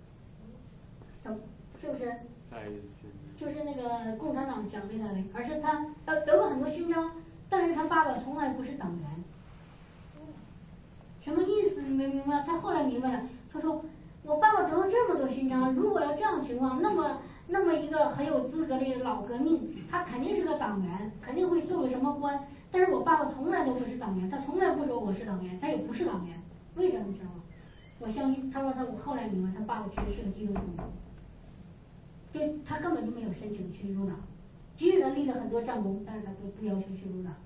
是不是？就是那个共产党奖励他的，而且他呃得过很多勋章，但是他爸爸从来不是党员。什么意思？你没明白？他后来明白了，他说我爸爸得了这么多勋章，如果要这样的情况，那么。那么一个很有资格的老革命，他肯定是个党员，肯定会做个什么官。但是我爸爸从来都不是党员，他从来不说我是党员，他也不是党员。为什么你知道吗？我相信，他说他我后来明白，他爸爸其实是个基督徒，对他根本就没有申请去入党，即使他立了很多战功，但是他不不要求去入党。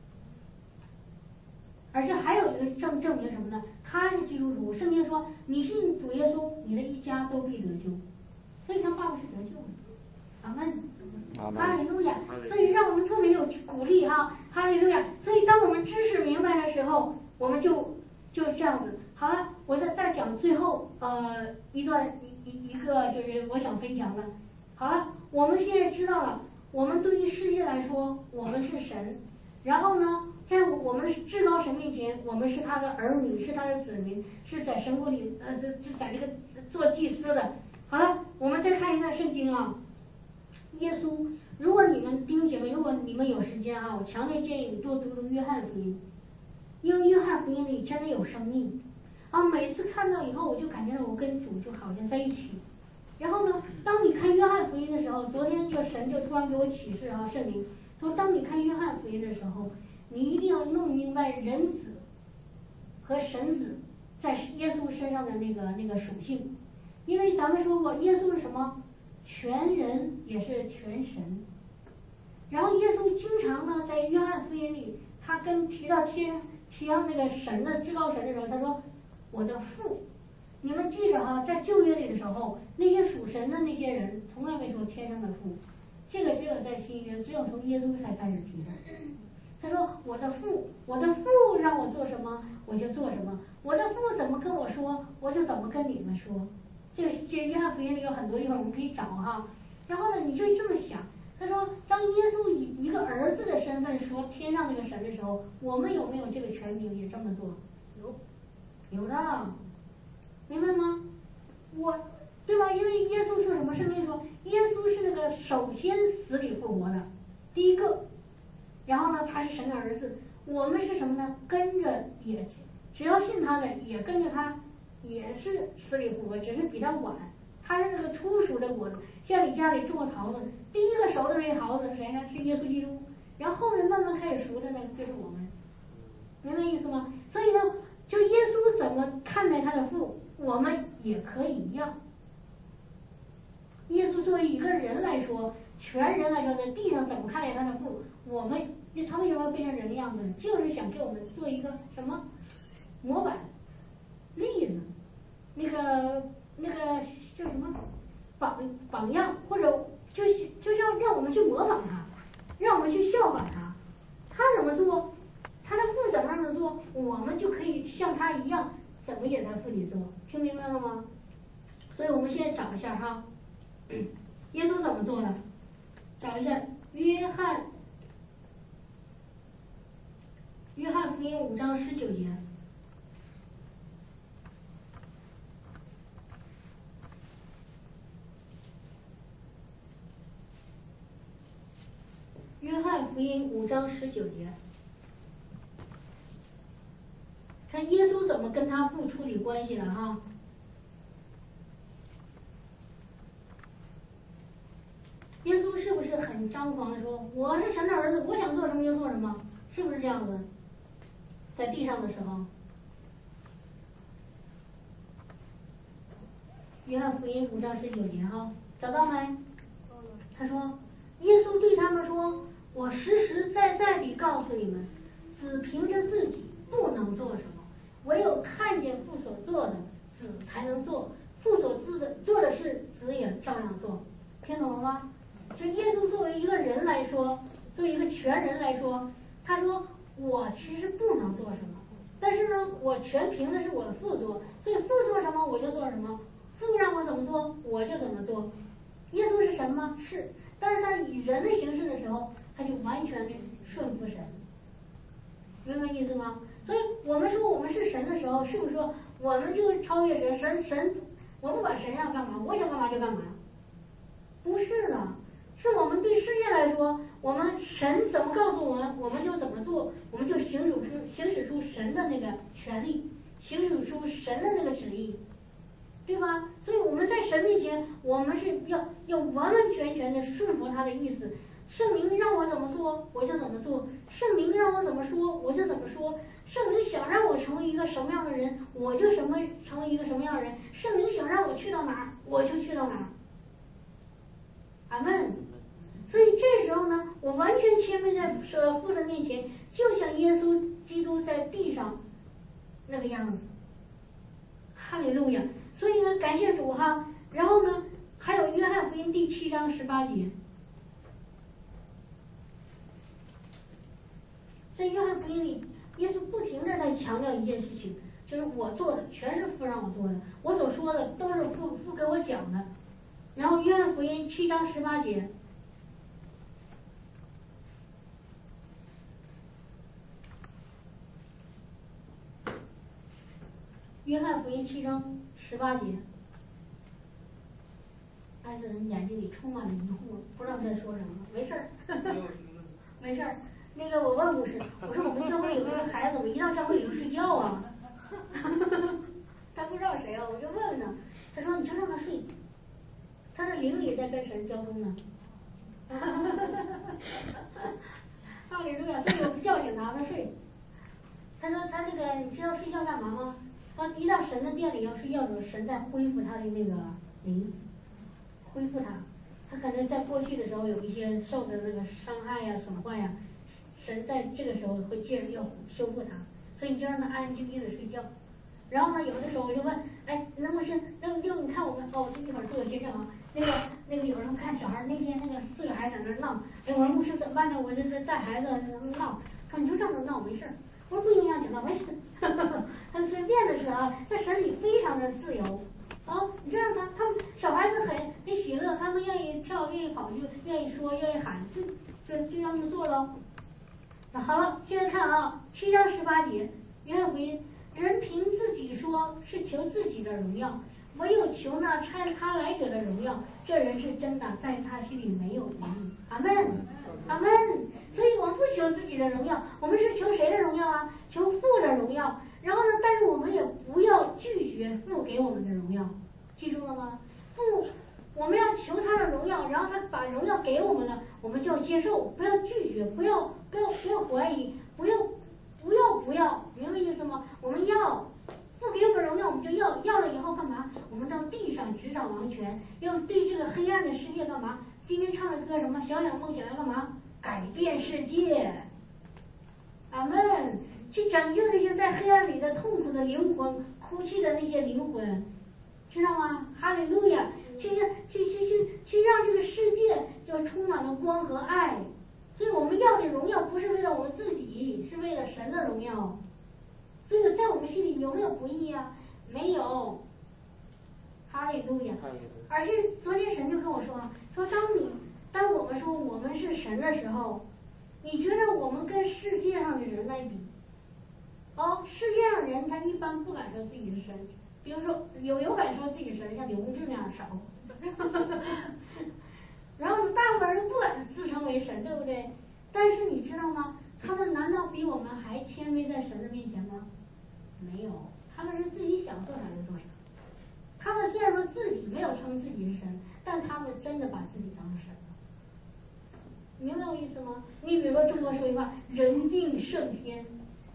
而且还有一个证证明什么呢？他是基督徒，圣经说你信主耶稣，你的一家都必得救。所以他爸爸是得救的，阿门，哈利路亚。所以让我们特别有鼓励哈，哈利路亚。所以当我们知识明白的时候，我们就就这样子。好了，我再再讲最后呃一段一一一个就是我想分享的。好了，我们现在知道了，我们对于世界来说，我们是神，然后呢，在我们至高神面前，我们是他的儿女，是他的子民，是在神国里呃这这在这个做祭司的。好了，我们再看一段圣经啊。耶稣，如果你们弟兄姐妹，如果你们有时间啊，我强烈建议你多读读约翰福音，因为约翰福音里真的有生命啊。每次看到以后，我就感觉到我跟主就好像在一起。然后呢，当你看约翰福音的时候，昨天就神就突然给我启示啊，圣灵说，当你看约翰福音的时候，你一定要弄明白人子和神子在耶稣身上的那个那个属性。因为咱们说过，耶稣是什么？全人也是全神。然后耶稣经常呢，在约翰福音里，他跟提到天提到那个神的至高神的时候，他说：“我的父。”你们记着哈，在旧约里的时候，那些属神的那些人从来没说天上的父，这个只有在新约，只有从耶稣才开始提的。他说：“我的父，我的父让我做什么，我就做什么。我的父怎么跟我说，我就怎么跟你们说。”这个这约翰福音里有很多地方我们可以找哈。然后呢，你就这么想， 他说，当耶稣以一个儿子的身份说天上那个神的时候，我们有没有这个权柄也这么做？ 有， 有的，明白吗？我，对吧？因为耶稣说什么？圣经说，耶稣是那个首先死里复活的第一个，然后呢，他是神的儿子。我们是什么呢？跟着也，只要信他的，也跟着他，也是死里复活，只是比他晚。他是那个初熟的果子，像你家里种的桃子，第一个熟的那桃子是谁呢？是耶稣基督。然后后面慢慢开始熟的呢，就是我们，明白意思吗？所以呢，就耶稣怎么看待他的父，我们也可以一样。耶稣作为一个人来说，全人来说，在地上怎么看待他的父，我们他为什么变成人的样子？就是想给我们做一个什么模板、例子，那个那个叫什么榜榜样，或者就是就是要让我们去模仿他，让我们去效仿他。他怎么做，他的父怎么样的做，我们就可以像他一样，怎么也在父里做。听明白了吗？所以我们现在找一下哈，耶稣怎么做的？找一下约翰，约翰福音五章十九节。约翰福音五章十九节，看耶稣怎么跟他父处理关系了哈。耶稣是不是很张狂的说，我是神的儿子，我想做什么就做什么，是不是这样子？在地上的时候，约翰福音五章十九节哈，找到没？他说，耶稣对他们说，我实实在在地告诉你们，子凭着自己不能做什么，唯有看见父所做的，子才能做。父所做的做的事，子也照样做。听懂了吗？就耶稣作为一个人来说，作为一个全人来说，他说我其实不能做什么，但是呢，我全凭的是我的父做，所以父做什么我就做什么，父让我怎么做我就怎么做。耶稣是神吗？是，但是他以人的形式的时候，他就完全的顺服神，明白意思吗？所以我们说我们是神的时候，是不是说我们就超越神？神神，我不管神要干嘛，我想干嘛就干嘛？不是的，是我们对世界来说，我们神怎么告诉我们，我们就怎么做，我们就行使出行使出神的那个权利，行使出神的那个旨意，对吧？所以我们在神面前，我们是要要完完全全的顺服他的意思。圣灵让我怎么做，我就怎么做；圣灵让我怎么说，我就怎么说；圣灵想让我成为一个什么样的人，我就什么成为一个什么样的人；圣灵想让我去到哪儿，我就去到哪儿。阿门。所以这时候呢，我完全谦卑在父的面前，就像耶稣基督在地上那个样子。哈利路亚！所以呢，感谢主哈。然后呢，还有约翰福音第七章十八节，在约翰福音里，耶稣不停地在强调一件事情，就是我做的全是父让我做的，我所说的都是父父给我讲的。然后约翰福音七章十八节，约翰福音七章十八节，艾斯人眼睛里充满了疑惑，不知道在说什么。没事儿，没事儿。那个我问牧师，我说我们教会有一个孩子，我一到教会里就睡觉啊。他不知道谁啊，我就问问他，他说你就让他睡。他的灵里在跟神交通呢。哈利路亚！所以我不叫醒他，他睡。他说他那个，你知道睡觉干嘛吗？他一到神的殿里要睡觉的时候，神在恢复他的那个灵，恢复他。他可能在过去的时候有一些受的那个伤害呀、损坏呀，神在这个时候会接着要修复他，所以你就让他安安静静的睡觉。然后呢，有的时候我就问，哎，那么是那六，你看我们哦，这一会儿做先生啊，那个那个有时候看小孩那天那个四个孩子在那闹，哎，我说牧师怎么办呢？我这是带孩子闹，他说你就让他闹没事儿，我说不影响讲道没事，很随便的事啊，在神里非常的自由， 啊，你这样他他们小孩子很很喜乐，他们愿意跳，愿意跑，就愿意说，愿意喊，就就就让他们做喽。那好了，现在看啊，七章十八节，约翰福音，人凭自己说是求自己的荣耀，唯有求那差他来者的荣耀，这人是真的，在他心里没有疑义。阿门，阿门。所以我们不求自己的荣耀，我们是求谁的荣耀啊？求父的荣耀。然后呢，但是我们也不要拒绝父给我们的荣耀，记住了吗？父，我们要求他的荣耀，然后他把荣耀给我们了，我们就要接受，不要拒绝，不要不要不要怀疑，不要不要不要，明白意思吗？我们要父给我们荣耀，我们就要，要了以后干嘛？我们到地上执掌王权，要对这个黑暗的世界干嘛？今天唱的歌什么？小小梦想要干嘛？改变世界。阿门。去拯救那些在黑暗里的痛苦的灵魂，哭泣的那些灵魂，知道吗？哈利路亚！去去去去去让这个世界就充满了光和爱。所以我们要的荣耀不是为了我们自己，是为了神的荣耀。这个在我们心里有没有不义啊？没有。哈利路亚！而且昨天神就跟我说，说当你当我们说我们是神的时候，你觉得我们跟世界上的人来比？哦，世界上人他一般不敢说自己是神，比如说有有敢说自己是神，像刘洪志那样少。然后呢，大部分人不敢自称为神，对不对？但是你知道吗？他们难道比我们还谦卑在神的面前吗？没有，他们是自己想做啥就做啥。他们虽然说自己没有称自己是神，但他们真的把自己当神了。明白我意思吗？你比如说中国说一句话，人定胜天。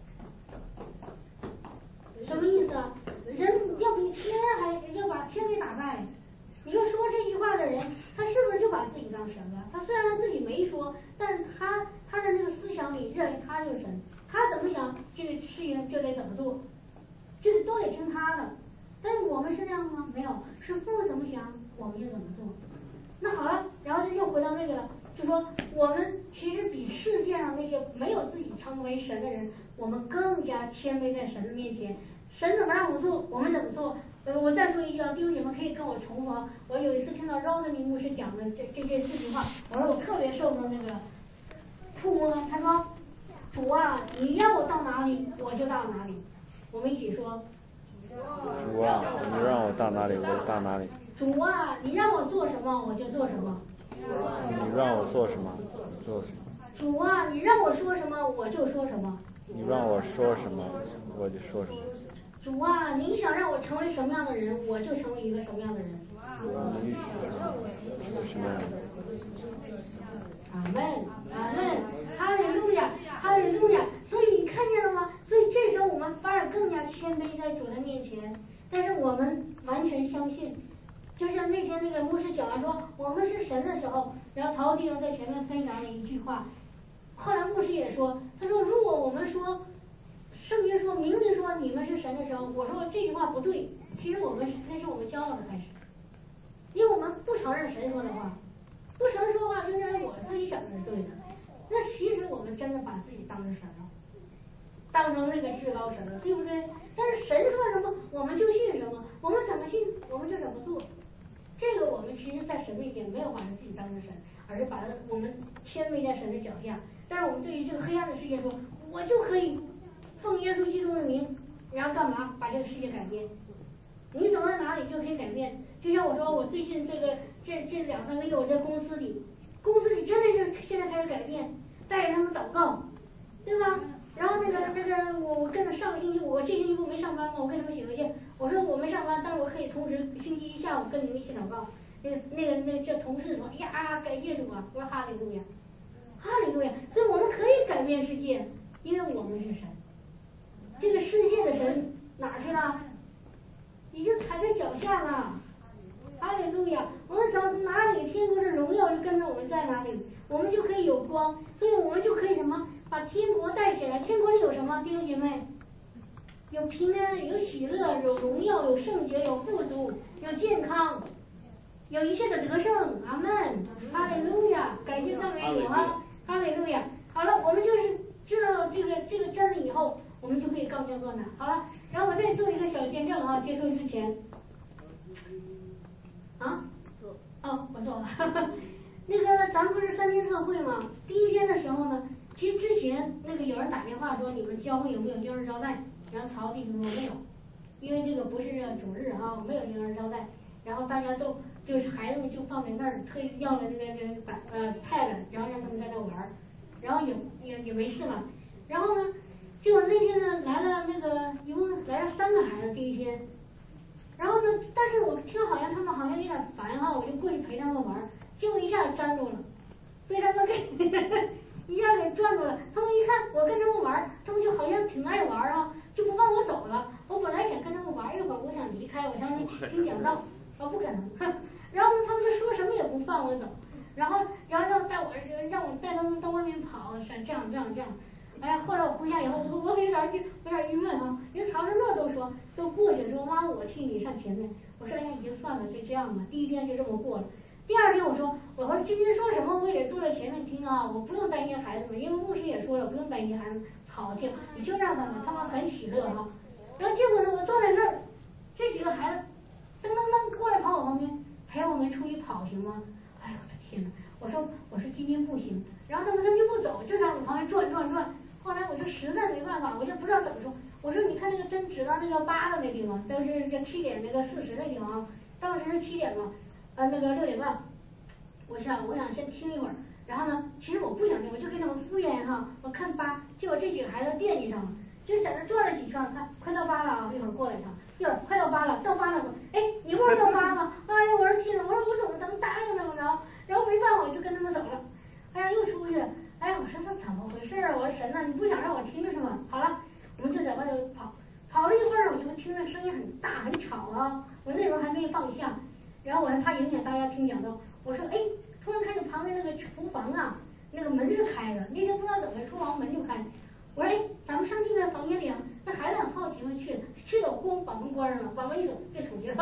什么意思啊？人要比天还要把天给打败。你就说这句话的人，他是不是就把自己当神了？他虽然他自己没说，但是他他的那个思想里认为他就是神，他怎么想这个事情就得怎么做，这个都得听他的。但是我们是这样吗？没有，是父怎么想我们就怎么做。那好了，然后就又回到这个了，就说我们其实比世界上那些没有自己称为神的人，我们更加谦卑在神的面前。神怎么让我们做，我们怎么做。呃，我再说一句啊，弟兄姐妹可以跟我重复。我有一次听到饶德尼牧师讲的这这这四句话，我说我特别受到那个触摸。他说：“主啊，你让我到哪里，我就到哪里。”我们一起说：“ 主啊，你让我到哪里，我就到哪里。” 主啊，你让我做什么，我就做什么。 你让我做什么，我做什么。 主啊，你让我说什么，我就说什么。 你让我说什么，我就说什么。 主啊，你想让我成为什么样的人，我就成为一个什么样的人。 你是什么样的人？ 阿门，阿门，哈利路亚，哈利路亚。所以你看见了吗？所以这时候我们反而更加谦卑在主的面前。但是我们完全相信，就像那天那个牧师讲完说我们是神的时候，然后曹弟兄在前面分享了一句话。后来牧师也说，他说如果我们说圣经说明明说你们是神的时候，我说这句话不对，其实我们是那是我们骄傲的开始，因为我们不承认神说的话，不承认说话就认为我自己想的是对的，那其实我们真的把自己当成神了，当成那个至高神了，对不对？但是神说什么我们就信什么，我们怎么信我们就怎么做。这个我们其实在神面前没有把自己当成神，而是把我们谦卑在神的脚下。但是我们对于这个黑暗的世界说，我就可以奉耶稣基督的名，然后干嘛把这个世界改变？你走到哪里就可以改变。就像我说，我最近这个这这两三个月我在公司里，公司里真的是现在开始改变，带着他们祷告，对吧？然后那个那个我我跟着上个星期我这星期不没上班吗？我跟他们写邮件，我说我没上班，但是我可以同时星期一下午跟你们一起祷告。那个那个那个这同事说，哎呀，感谢主啊！我说哈利路亚，哈利路亚。所以我们可以改变世界，因为我们是神。这个世界的神哪去了？已经踩在脚下了。哈利路亚！我们走哪里，天国的荣耀就跟着我们在哪里，我们就可以有光，所以我们就可以什么？把天国带起来。天国里有什么？弟兄姐妹，有平安，有喜乐，有荣耀，有圣洁，有富足，有健康，有一切的得胜。阿门，哈利路亚！感谢赞美主啊，哈利路亚！好了，我们就是知道了这个这个真理以后，我们就可以高声喝呢。好了，然后我再做一个小见证啊，结束之前， 啊？哦，我错了。那个咱不是三天特会吗？第一天的时候呢，其实之前那个有人打电话说你们教会有没有婴儿招待，然后曹弟兄说没有，因为这个不是主日啊，没有婴儿招待。然后大家都就是孩子们就放在那儿，特意要了这个这个板呃 pad， 然后让他们在那玩儿，然后也也也没事了。然后呢，结果那天呢来了那个一共来了三个孩子第一天，然后呢，但是我听好像他们好像有点烦哈，我就过去陪他们玩儿，结果一下粘住了，被他们给一下给转住了。他们一看我跟他们玩儿，他们就好像挺爱玩儿啊，就不放我走了。我本来想跟他们玩一会儿，我想离开，我想听讲道。哦，不可能，然后呢，他们就说什么也不放我走，然后，然后要带我，让我带他们到外面跑，是这样这样这样，哎呀，后来我回家以后，我我有点郁，有点郁闷哈，因为曹振乐都说都过去说妈，我替你上前面，我说哎呀，已经算了，就这样吧，第一天就这么过了。第二天我说，我说今天说什么我也得坐在前面听啊，我不用担心孩子们，因为牧师也说了，不用担心孩子跑听，你就让他们，他们很喜乐哈。然后结果呢，我坐在那儿，这几个孩子。噔噔噔过来跑我旁边，陪我们出去跑行吗？哎呦我的天哪！我说我说今天不行，然后他们他们就不走，就在我旁边转转转。后来我就实在没办法，我就不知道怎么说。我说你看那个针指到那个八的那地方，都是这七点那个四十那地方啊，当时是七点嘛，呃那个六点半。我想我想先听一会儿，然后呢，其实我不想听，我就给他们敷衍哈。我看八，结果这几个孩子惦记上了，就在那转了几圈，看快到八了啊，一会儿过来一趟。一会儿快到八了，到八了说，哎，你不是到八吗？哎呀，我说天哪，我说我怎么能答应他们呢？然后没办法，我就跟他们走了。哎呀，又出去了。哎呀，我说这怎么回事啊？我说神呐，你不想让我听是吗？好了，我们就在外头跑，跑了一会儿，我就听着声音很大很吵啊。我那时候还没放下，然后我还怕影响大家听讲道。我说，哎，突然看见旁边那个厨房啊，那个门就开了。那天不知道怎么，厨房门就开。我说，哎，咱们上去在房间里啊。那孩子很好奇嘛，去了，去了，咣把门关上了，把门一锁，别出去了。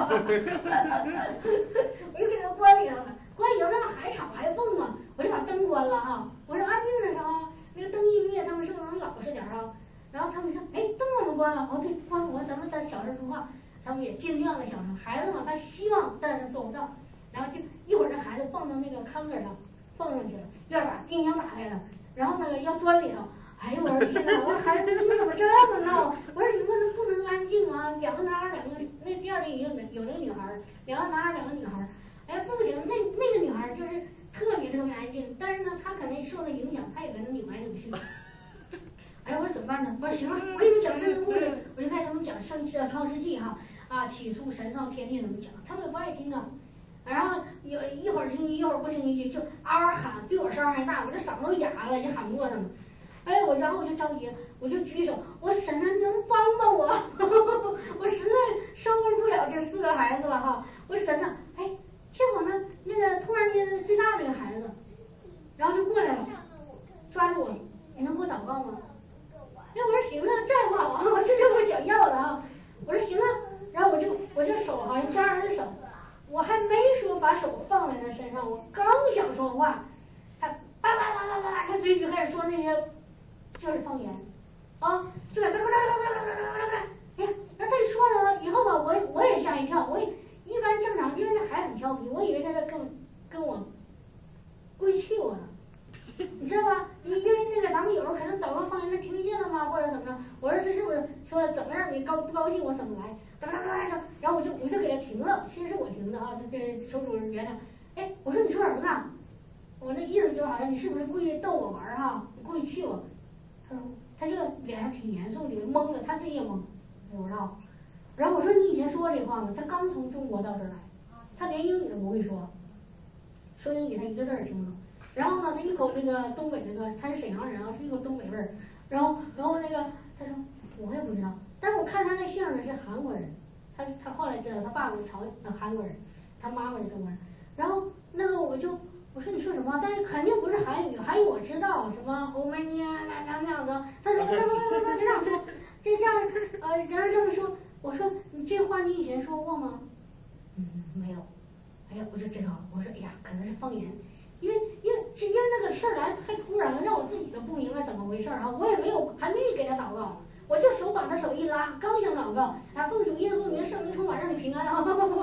我就给他关里头了，关里头那还吵还蹦嘛，我就把灯关了哈。我说安静点啊，那个灯一灭，他们是不是能老实点啊？然后他们说，哎，灯我们关了，哦对，关我咱们再小声说话，他们也尽量的小声。孩子嘛，他希望，但是做不到。然后就一会儿这孩子蹦到那个炕根上，蹦上去了，要把冰箱打开了，然后那个要钻里头。哎呦我说天哪！我说孩子你们怎么这么闹？我说你们不能安静啊！两个男孩，两个那第二天也有有那个女孩，两个男孩，两个女孩。哎呀，不行，那那个女孩就是特别特别安静，但是呢，她可能受了影响，她也跟着拧来拧去。哎呀，我说怎么办呢？我说行了，我给你们讲圣经故事，我就开始给他们讲圣呃创世纪哈啊，起初神造天地怎么讲，他们也不爱听啊。然后有一会儿听一会儿不听一句，就嗷嗷喊，比我声还大，我这嗓子都哑了，也喊不过他们。哎，我然后我就着急，我就举手，我说神啊，你能帮帮我？我实在收拾不了这四个孩子了哈！我说神啊，哎，结果呢，那个突然间最大那个孩子，然后就过来了，抓住我，你能给我祷告吗？哎，我说行啊，这不好啊，这是我想要的啊！我说行啊，然后我就我就手好像抓着他的手，我还没说把手放在他身上，我刚想说话，他叭叭叭叭叭，他嘴里开始说那些。就是方言，啊，就在这，哎呀，那他一说呢，以后吧，我我也吓一跳，我也一般正常，因为那孩子很调皮，我以为他在跟跟我归气我呢，你知道吧？因为那个咱们有时候可能祷告方言他听见了吗，或者怎么着？我说这是不是说怎么让你高不高兴我怎么来？哒哒哒哒，然后我就我就给他停了，其实是我停的啊，这这手主人原谅。哎，我说你说什么呢？我那意思就是好像你是不是故意逗我玩哈？你故意气我？他说，他就脸上挺严肃的，懵的，他自己也懵，我不知道。然后我说你以前说过这话吗？他刚从中国到这儿来，他连英语都不会说，说英语他一个字儿也听不懂。然后呢，他一口那个东北那个，他是沈阳人啊，是一口东北味儿。然后，然后那个他说我也不知道，但是我看他那相呢是韩国人，他他后来知道他爸爸是朝呃韩国人，他妈妈是中国人。然后那个我就。我说你说什么？但是肯定不是韩语，韩语我知道什么欧美尼啊那那那样的。他说他说他说这样说，这这样呃，然后这么说。我说你这话你以前说过吗？嗯，没有。哎呀，我就知道了。我说哎呀，可能是方言，因为因为因为那个事儿来太突然了，让我自己都不明白怎么回事哈。我也没有还没给他祷告，我就手把他手一拉，刚想祷告，啊，奉主耶稣名圣灵充满，让你平安啊。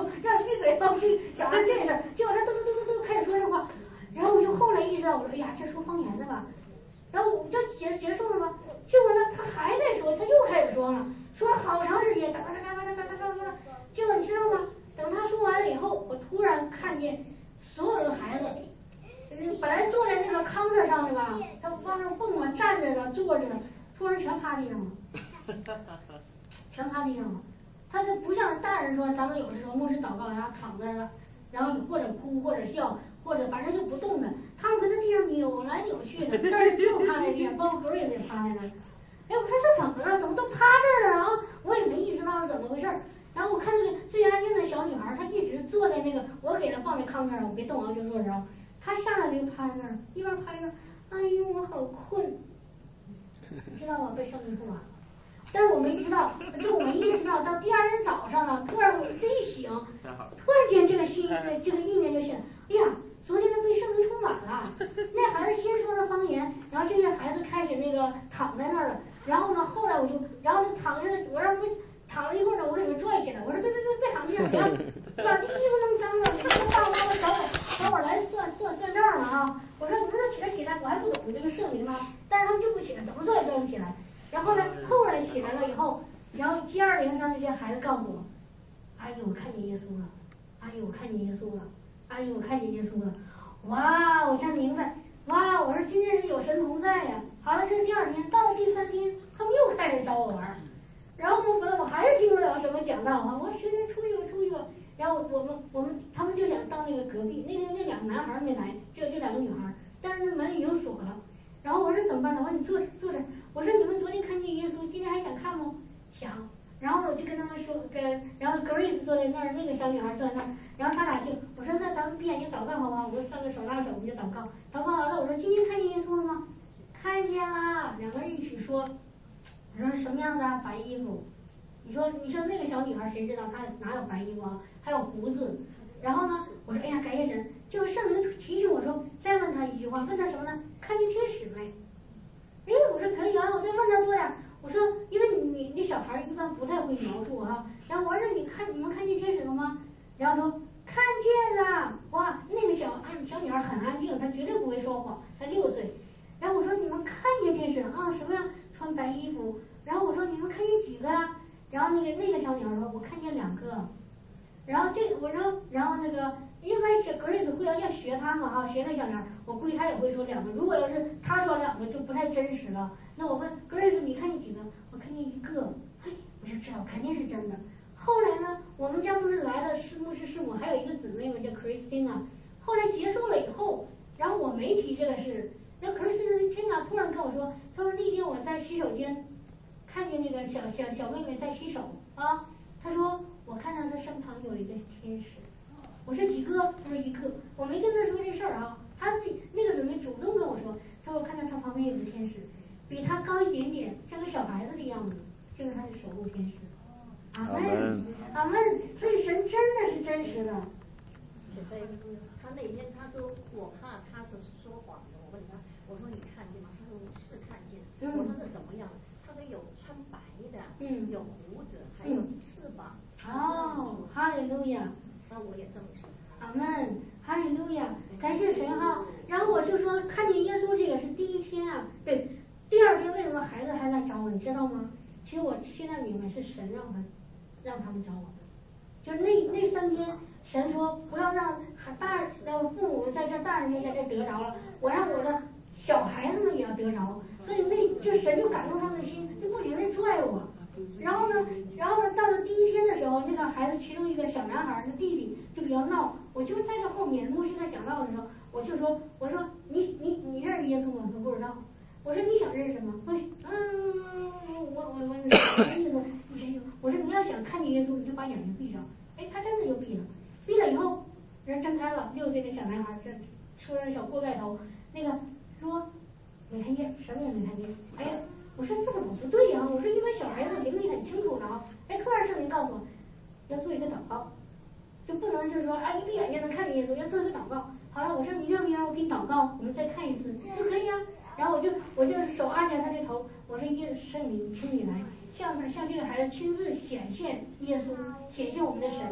让闭嘴，然后去讲这个事儿，结果他嘟嘟嘟嘟嘟开始说这话，然后我就后来意识到，我说哎呀，这说方言的吧，然后就结结束了吗？结果呢，他还在说，他又开始说了，说了好长时间，哒哒哒哒哒哒哒哒哒，结果你知道吗？等他说完了以后，我突然看见所有的孩子。本来坐在那个康特上的吧，他往上蹦啊，站着的，坐着的，突然全趴地上了，全趴地上了。他就不像大人说，咱们有的时候牧师祷告，然后躺着了，然后或者哭或者笑，或者反正就不动的。他们搁那地上扭来扭去的，但是就趴在地上，包括 Grace 也趴在那儿。哎，我说这怎么了？怎么都趴这儿了啊？我也没意识到是怎么回事儿。然后我看那个最安静的小女孩，她一直坐在那个，我给她放在康特上，我别动啊，就坐着啊。他下来就趴在那儿，一边趴一边，哎呦，我好困，知道吗？被圣灵充满了，但是我没知道，就我没意识到，到第二天早上呢，突然我这一醒，突然间这个心，这个意念就醒，哎呀，昨天他被圣灵充满了，那孩子先说的方言，然后这些孩子开始那个躺在那儿了，然后呢，后来我就，然后就躺着，我让他们躺了一会儿呢，我给他们拽起来，我说别别别别躺地上，别把这衣服弄脏了，你们爸爸妈妈找我。等会儿来算算算账了啊！我说你们都起来起来，我还不懂这个圣灵呢，但是他们就不起来，怎么做也做不起来。然后呢，后来起来了以后，然后接二连三这些孩子告诉我，阿姨我看见耶稣了，阿姨我看见耶稣了，阿姨我看见耶稣了，哇！我才明白，哇！我说今天是有神同在呀。好了，这是第二天，到了第三天，他们又开始找我玩，然后呢，本来我还是听不了什么讲道啊，我说谁谁出去吧出去吧。然后我们我们他们就想到那个隔壁，那天那两个男孩没来，只有这两个女孩，但是那门已经锁了。然后我说怎么办呢？我说你坐着坐着。我说你们昨天看见耶稣，今天还想看吗？想。然后我就跟他们说，跟然后 Grace 坐在那儿，那个小女孩坐在那儿，然后他俩就我说那咱们闭眼睛祷告好不好？我说三个手拉手，我们就祷告。祷告完了，我说今天看见耶稣了吗？看见了。两个人一起说，我说什么样子啊？白衣服。你说，你说那个小女孩谁知道她哪有白衣服啊？还有胡子。然后呢，我说哎呀，感谢神。就圣灵提醒我说，再问他一句话，问他什么呢？看见天使没？哎，我说可以啊，我再问他多点。我说，因为你你那小孩一般不太会描述啊。然后我说你看你们看见天使了吗？然后说看见了。哇，那个小安小女孩很安静，她绝对不会说谎，才六岁。然后我说你们看见天使了啊？什么呀？穿白衣服。然后我说你们看见几个啊？然后那个那个小女孩说，我看见两个。然后这我说，然后那个因为这 Grace 会要要学他嘛哈，学那小女孩，我估计他也会说两个。如果要是他说两个，就不太真实了。那我问 Grace 你看见几个？我看见一个。嘿，我就知道肯定是真的。后来呢，我们家不是来了师牧师师母，还有一个姊妹嘛叫 Christina。后来结束了以后，然后我没提这个事，那 Christina 突然跟我说，她说那天我在洗手间。看见那个小小小妹妹在洗手啊，她说我看到她身旁有一个天使，我说几个？她说一个，我没跟她说这事儿啊，她自己那个姊妹主动跟我说，她说我看到她旁边有个天使，比她高一点点，像个小孩子的样子，就是她的守护天使。阿门，阿门。所以神真的是真实的。 他那天他说我怕他是说谎的，我问他，我说你看见吗？他说是看见。我说那怎么样？他说有穿白的，嗯，有胡子，还有翅膀。 哦，哈利路亚。 那我也证实。 阿门，哈利路亚，感谢神哈。然后我就说看见耶稣这个是第一天啊，对，第二天为什么孩子还来找我，你知道吗？其实我现在明白是神让他让他们找我的，就是那那三天。神说不要让大呃父母在这，大人们在这得着了，我让我的小孩子们也要得着，所以那就神就感动他们的心，就不停地拽我。然后呢，然后呢，到了第一天的时候，那个孩子其中一个小男孩，那弟弟就比较闹，我就在这后面，牧师在讲道的时候，我就说，我说你你你认识耶稣吗？他不知道。我说你想认识什么？我嗯，我我我什么意思？你我说你要想看见耶稣，你就把眼睛闭上。哎，他真的就闭了。闭了以后，人睁开了，六岁的小男孩，这梳着小锅盖头，那个说没看见，什么也没看见。哎呀，我说这怎么不对呀、啊？我说因为小孩子灵力很清楚的啊。哎，突然圣灵告诉我，要做一个祷告，就不能就是说啊一闭眼就能看见耶稣，要做一个祷告。好了，我说你愿不愿意我给你祷告？我们再看一次，说可以啊。然后我就我就手按着他的头，我说耶圣灵，请你来，向他向这个孩子亲自显现耶稣，显现我们的神。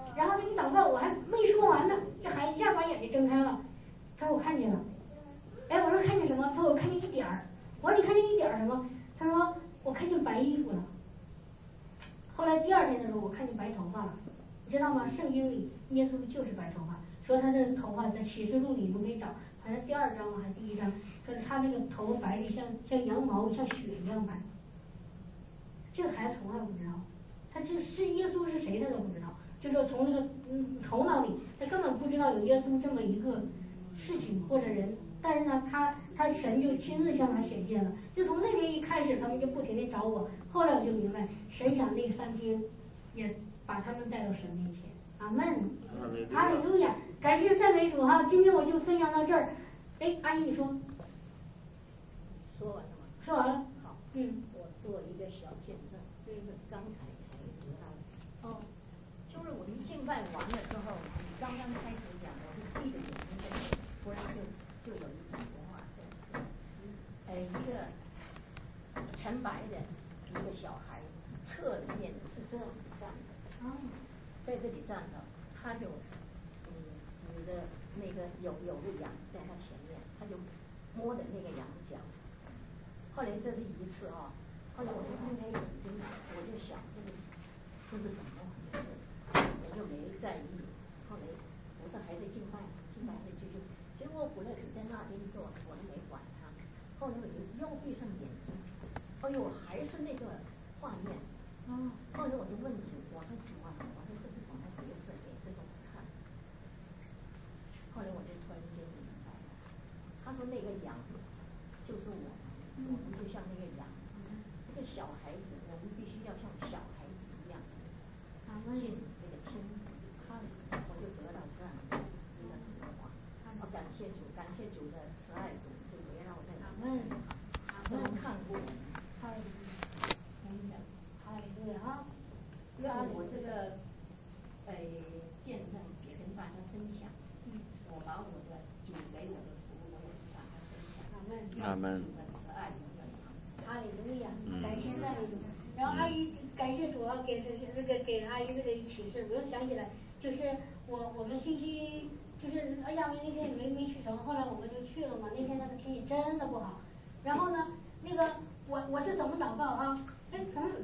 然后他一祷告，我还没说完呢，这孩子一下把眼睛睁开了。他说我看见了。哎，我说看见什么？他说我看见一点儿。我说你看见一点儿什么？他说我看见白衣服了。后来第二天的时候，我看见白头发了。你知道吗？圣经里耶稣就是白头发，说他的头发在启示录里你们可以找，好像第二章还是第一章，说他那个头白的像像羊毛，像雪一样白。这个孩子从来不知道，他这是耶稣是谁他都不知道，就说从那个嗯头脑里，他根本不知道有耶稣这么一个事情或者人。但是呢，他他神就亲自向他显现了。就从那天一开始，他们就不停地找我。后来我就明白，神想那三天也把他们带到神面前。阿门，哈利路亚，感谢赞美主哈！今天我就分享到这儿。哎，阿姨你说， 说完了吗？ 说完了。 好， 嗯， 我做一个小见证，这是刚才才得到的。哦，就是我们敬拜完了之后，你刚刚开始讲，我是闭着眼睛在讲，突然就就有一幅画，呃，一个全白的一个小孩，侧着面是这样站的，哦，在这里站着，他就嗯指着那个有有个羊在他前面，他就摸着那个羊角。后来这是一次啊，后来我就睁开眼睛，我就想这个这是怎么回事，我就没在意。后来我说还在敬拜，敬拜还在继续。结果我那是在那边做，我都没管他。后来我就又闭上眼睛，哎呦，还是那个画面。哦。后来我就问主，我说主啊，我说这是怎么回事？给这个我看。后来我就突然间明白了，他说那个羊就是我们，我们就像那个羊，这个小孩子，我们必须要像小孩子一样进那个天国。他我就得到这样的一个图画。我感谢主，感谢主的慈爱，主是围绕在我们身上，都看过我们。 哈利路亚，哈利路亚哈。 让我这个呃见证也跟大家分享。嗯，我把我的主给我的服务，我也跟大家分享。 阿门。 主的慈爱永远长存。 哈利路亚，感谢赞美主。然后阿姨感谢主啊，给这这个给阿姨这个启示，我又想起来，就是我我们星期就是哎呀，那天也没没去成，后来我们就去了嘛。那天那个天气真的不好。然后呢，那个我我是怎么祷告啊？哎，什么？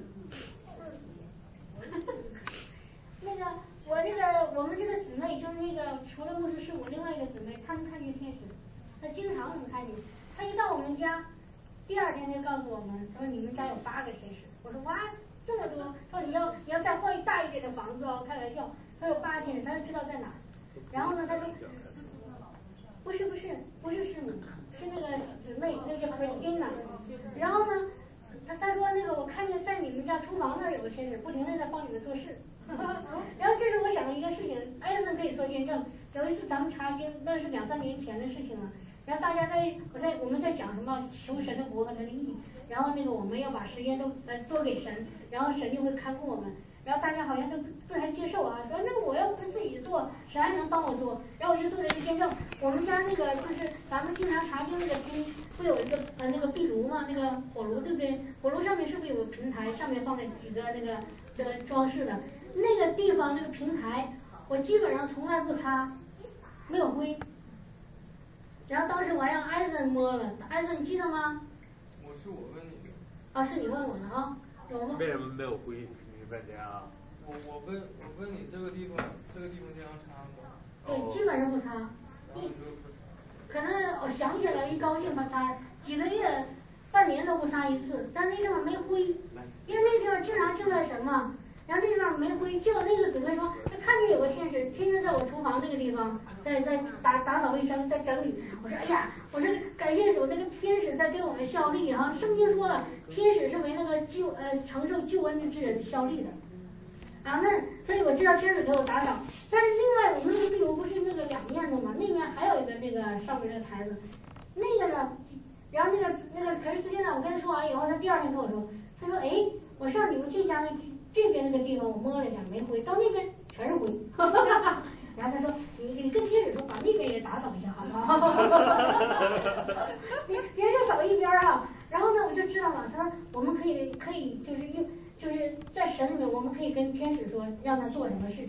那个我这个我们这个姊妹就是那个除了牧师是我另外一个姊妹，她能看见天使，她经常能看见。她一到我们家，第二天就告诉我们说你们家有八个天使。我说哇，这么多！说你要你要再换大一点的房子哦，开玩笑。他有八个天使，他就知道在哪。然后呢，他说不是不是不是师母，是那个姊妹，那个叫 Christina。然后呢，他他说那个我看见在你们家厨房那儿有个天使，不停的在帮你们做事。然后这是我想了一个事情，艾森可以做见证。有一次咱们查经，那是两三年前的事情了。然后大家在我在我们在讲什么求神的国和他的义，然后那个我们要把时间都呃多给神，然后神就会看顾我们。然后大家好像都不太接受啊，说那我要不自己做，谁还能帮我做？然后我就做了一个见证，我们家那个就是咱们经常查经那个经，不有一个呃那个壁炉嘛，那个火炉对不对？火炉上面是不是有个平台，上面放了几个那个这个装饰的？那个地方那个平台，我基本上从来不擦，没有灰。然后当时我还让艾森摸了，艾森你记得吗？ 我是我问你的。 啊，是你问我的啊？有吗？ 为什么没有灰？半天啊！ 我我问我问你这个地方这个地方经常擦吗？ 对，基本上不擦。一可能我想起来一高兴吧擦，几个月、半年都不擦一次。但那地方没灰，因为那地方经常敬拜神嘛。然后这地方没灰，就那个姊妹说，她看见有个天使天天在我厨房那个地方，在在打打扫卫生，在整理。我说哎呀，我说感谢主，那个天使在给我们效力哈。圣经说了，天使是为那个救呃承受救恩之人效力的。阿门。所以我知道天使给我打扫。但是另外我们那个壁炉不是那个两面的嘛，那面还有一个那个上面那个台子，那个呢，然后那个那个可是斯汀呢，我跟他说完以后，他第二天跟我说，他说哎，我上你们这家那这边那个地方我摸了一下没灰，到那边全是灰。然后他说你你跟天使说把那边也打扫一下好不好？别别就扫一边哈。然后呢我就知道了，他说我们可以可以就是用就是在神里面我们可以跟天使说让他做什么事情，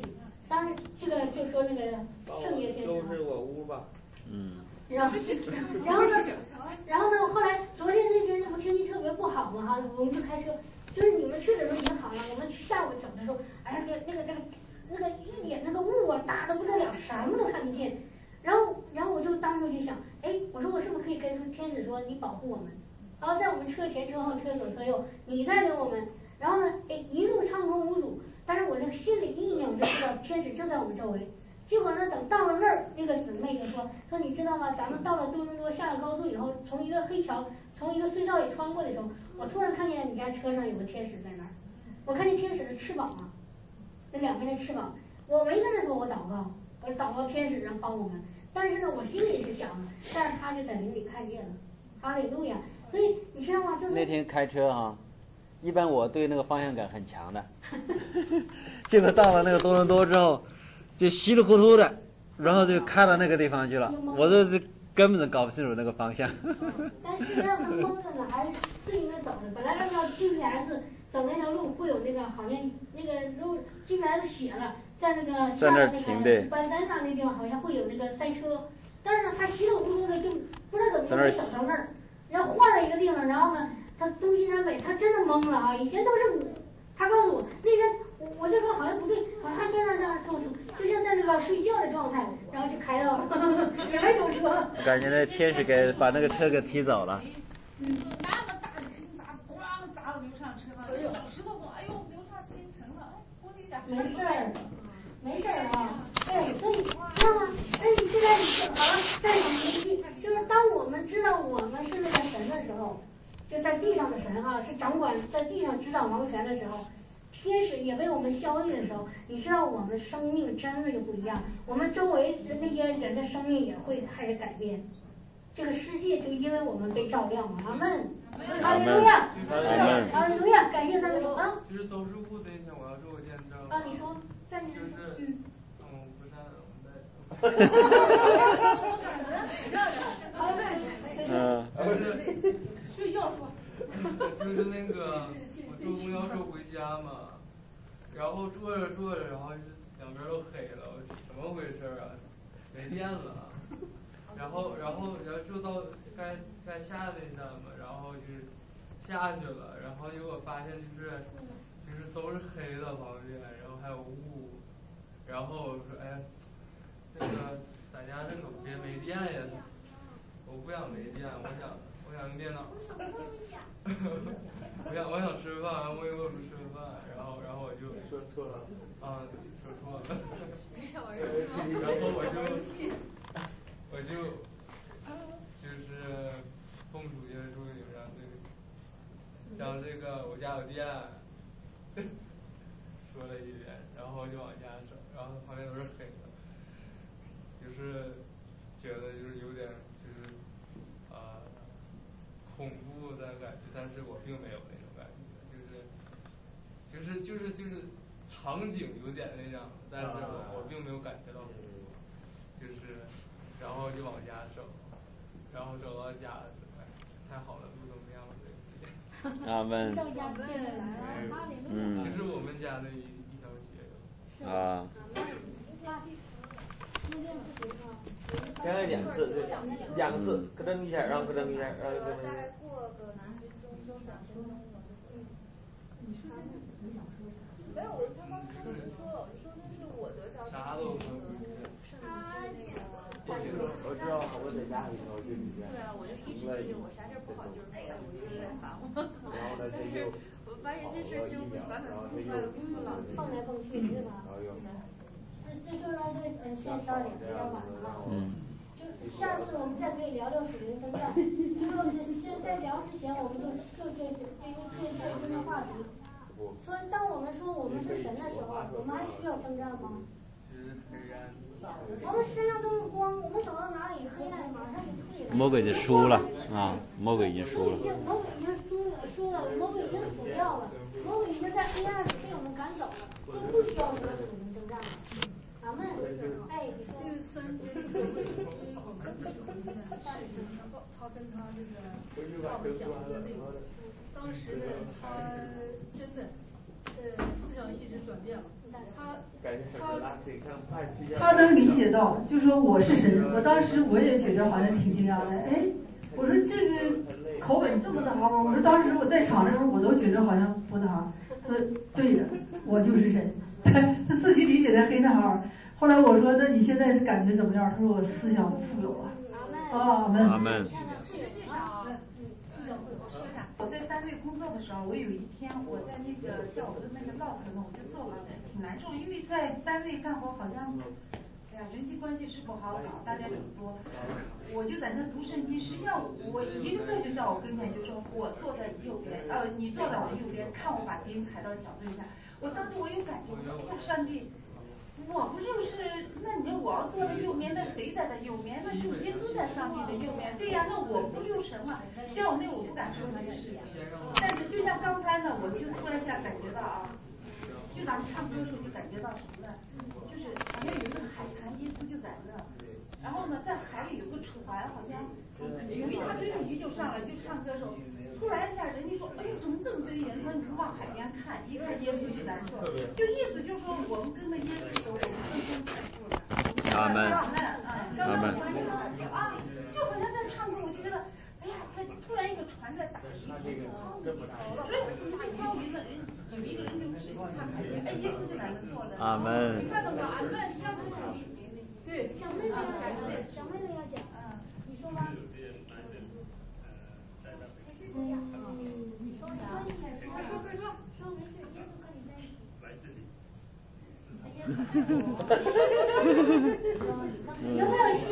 当然这个就说那个圣洁天使。 收拾我屋吧。 嗯。 然后，然后呢？然后呢？后来昨天那边这不天气特别不好嘛哈，我们就开车，就是你们去的时候已经好了，我们下午走的时候，哎那个那个那个那个一点那个雾啊大的不得了，什么都看不见。然后，然后我就当时就想，哎，我说我是不是可以跟天使说你保护我们？然后在我们车前车后车左车右，你带领我们，然后呢，哎一路畅通无阻。但是我这个心里意念我就知道天使就在我们周围。结果呢，等到了那儿，那个姊妹就说：“说你知道吗？咱们到了多伦多，下了高速以后，从一个黑桥，从一个隧道里穿过的时候，我突然看见你家车上有个天使在那儿，我看见天使的翅膀啊，那两边的翅膀。我没跟他说我祷告，我祷告天使能帮我们，但是呢，我心里是想的，但是他就在灵里看见了，哈利路亚。所以你知道吗？就是那天开车哈、啊，一般我对那个方向感很强的，结果到了那个多伦多之后。”就稀里糊涂的，然后就开到那个地方去了。我这这根本就搞不清楚那个方向。 但实际上他蒙着呢，还是对应着走的。本来按照 G P S 走那条路会有那个好像那个路 G P S 写了，在那个下的那个半山上那地方好像会有那个塞车，但是呢，他稀里糊涂的就不知道怎么就没走到那儿，然后换了一个地方，然后呢，他东西南北他真的懵了啊！以前都是我，他告诉我那天。我就说好像不对，好像这样这样做出，就像在那个睡觉的状态，然后就开到也没堵车。 感觉那天使给把那个车给踢走了。 嗯，那么大的坑砸，咣砸到刘畅车上，小石头哎呦，刘畅心疼了，哎，我你俩没事儿，没事儿啊。哎，所以知道吗？哎，你现在你好了，再讲一句，就是当我们知道我们是那个神的时候，就在地上的神哈、啊，是掌管在地上执掌王权的时候。天使也为我们效力的时候，你知道我们生命真的就不一样，我们周围的那些人的生命也会开始改变，这个世界就因为我们被照亮了。阿门，哈利路亚，哈利路亚，感谢赞美主啊！ 就是都是户那天我要做个见证啊，你说，在你就是嗯， 嗯，不是我们在，嗯， 就是睡觉说， 就是那个。坐公交车回家嘛，然后坐着坐着，然后两边都黑了，我怎么回事啊？没电了，然后然后然后就到该该下那站嘛，然后就下去了，然后结果发现就是就是都是黑的房间，然后还有雾，然后我说哎，那个咱家这可别没电呀，我不想没电，我想我想用电脑。我想我想吃饭，我以为我不吃饭，然后然后我就说错了， 啊说错了，然后我就我就就是奉主耶稣名让这个让这个我家有电，说了一遍，然后就往家走，然后旁边都是黑的，就是觉得就是有点就是啊。呃恐怖的感觉，但是我并没有那种感觉，就是就是就是就是场景有点那样，但是我我并没有感觉到恐怖，就是然后就往家走，然后走到家，太好了，路都没让我对。 阿门。 嗯，其实我们家的一一条街。 啊。 刚才两次，两次，咯噔一下，然后咯噔一下，然后咯噔一下。 大概过个几分钟，说两分钟。嗯。 你说你想说啥？ 没有，我他刚说的说说的是我得着啥都说。 他这个。 我知道，我在家里头就你这样。 对啊，我就一直就我啥事儿不好就是那个，我就有点烦我。 然后呢，这就。 我发现这事儿就反反复复， 嗯，蹦来蹦去，对吧？这这就让这嗯，现在十二点比较晚了。 嗯。 就下次我们再可以聊聊属灵征战。就是现在聊之前，我们就就就就因为这这这个话题。所以，当我们说我们是神的时候，我们还需要征战吗？我们身上都是光，我们走到哪里，黑暗马上就退了。 魔鬼就输了啊！魔鬼已经输了。 魔鬼已经输了，输了，魔鬼已经死掉了，魔鬼已经在黑暗里被我们赶走了，所以不需要什么属灵征战了。咱们哎， 这个三阶因为我们不是回去呢，是能够他跟他这个爸爸讲的那个，当时呢，他真的呃思想一直转变了，他他能理解到，就说我是神。我当时我也觉得好像挺惊讶的，哎，我说这个口吻这么的好，我说当时我在场的时候我都觉得好像不大好。他说对的，我就是神。他自己理解的很好。后来我说那你现在感觉怎么样？他说我思想富有了。阿门。 阿门。 实际上，我说一下，我在单位工作的时候，我有一天我在那个叫我的那个 log 呢，我就做了，挺难受，因为在单位干活好像，哎呀，人际关系是不好搞，大家很多，我就在那读圣经，实际上我一个字就在我跟前，就说我坐在右边，呃，你坐在我右边，看我把钉踩到脚背下，我当时我有感觉，我说哎呀，上帝。我不就是，那你说我要坐在右边，那谁在他右边？那是耶稣在上帝的右边。对呀，那我不就神嘛？实际上我那我不敢说这个事情，但是就像刚才呢，我就突然一下感觉到啊，就咱们唱歌的时候就感觉到什么呢？就是好像有一个海滩，耶稣就在那，然后呢，在海里有个船，好像有一大堆的鱼就上来就唱歌的时候。突然一下，人家说：“哎呦，怎么这么堆人？”说你往海边看，一看耶稣就难受。就意思就是说，我们跟着耶稣走，我们更更财富了。 阿门。 阿门。刚刚我那个啊，就好像在唱歌，我就觉得，哎呀，他突然一个船在打鱼，前面抛鱼，所以前面抛鱼的人有一个人就指看海边，哎，耶稣就在那坐着。 阿门。 你看到没有？阿门。实际上这是对。 小妹妹要讲，小妹妹要讲，嗯，你说吧。嗯，你说呀，快说快说，说没事，耶稣跟你在一起。来这里。有没有？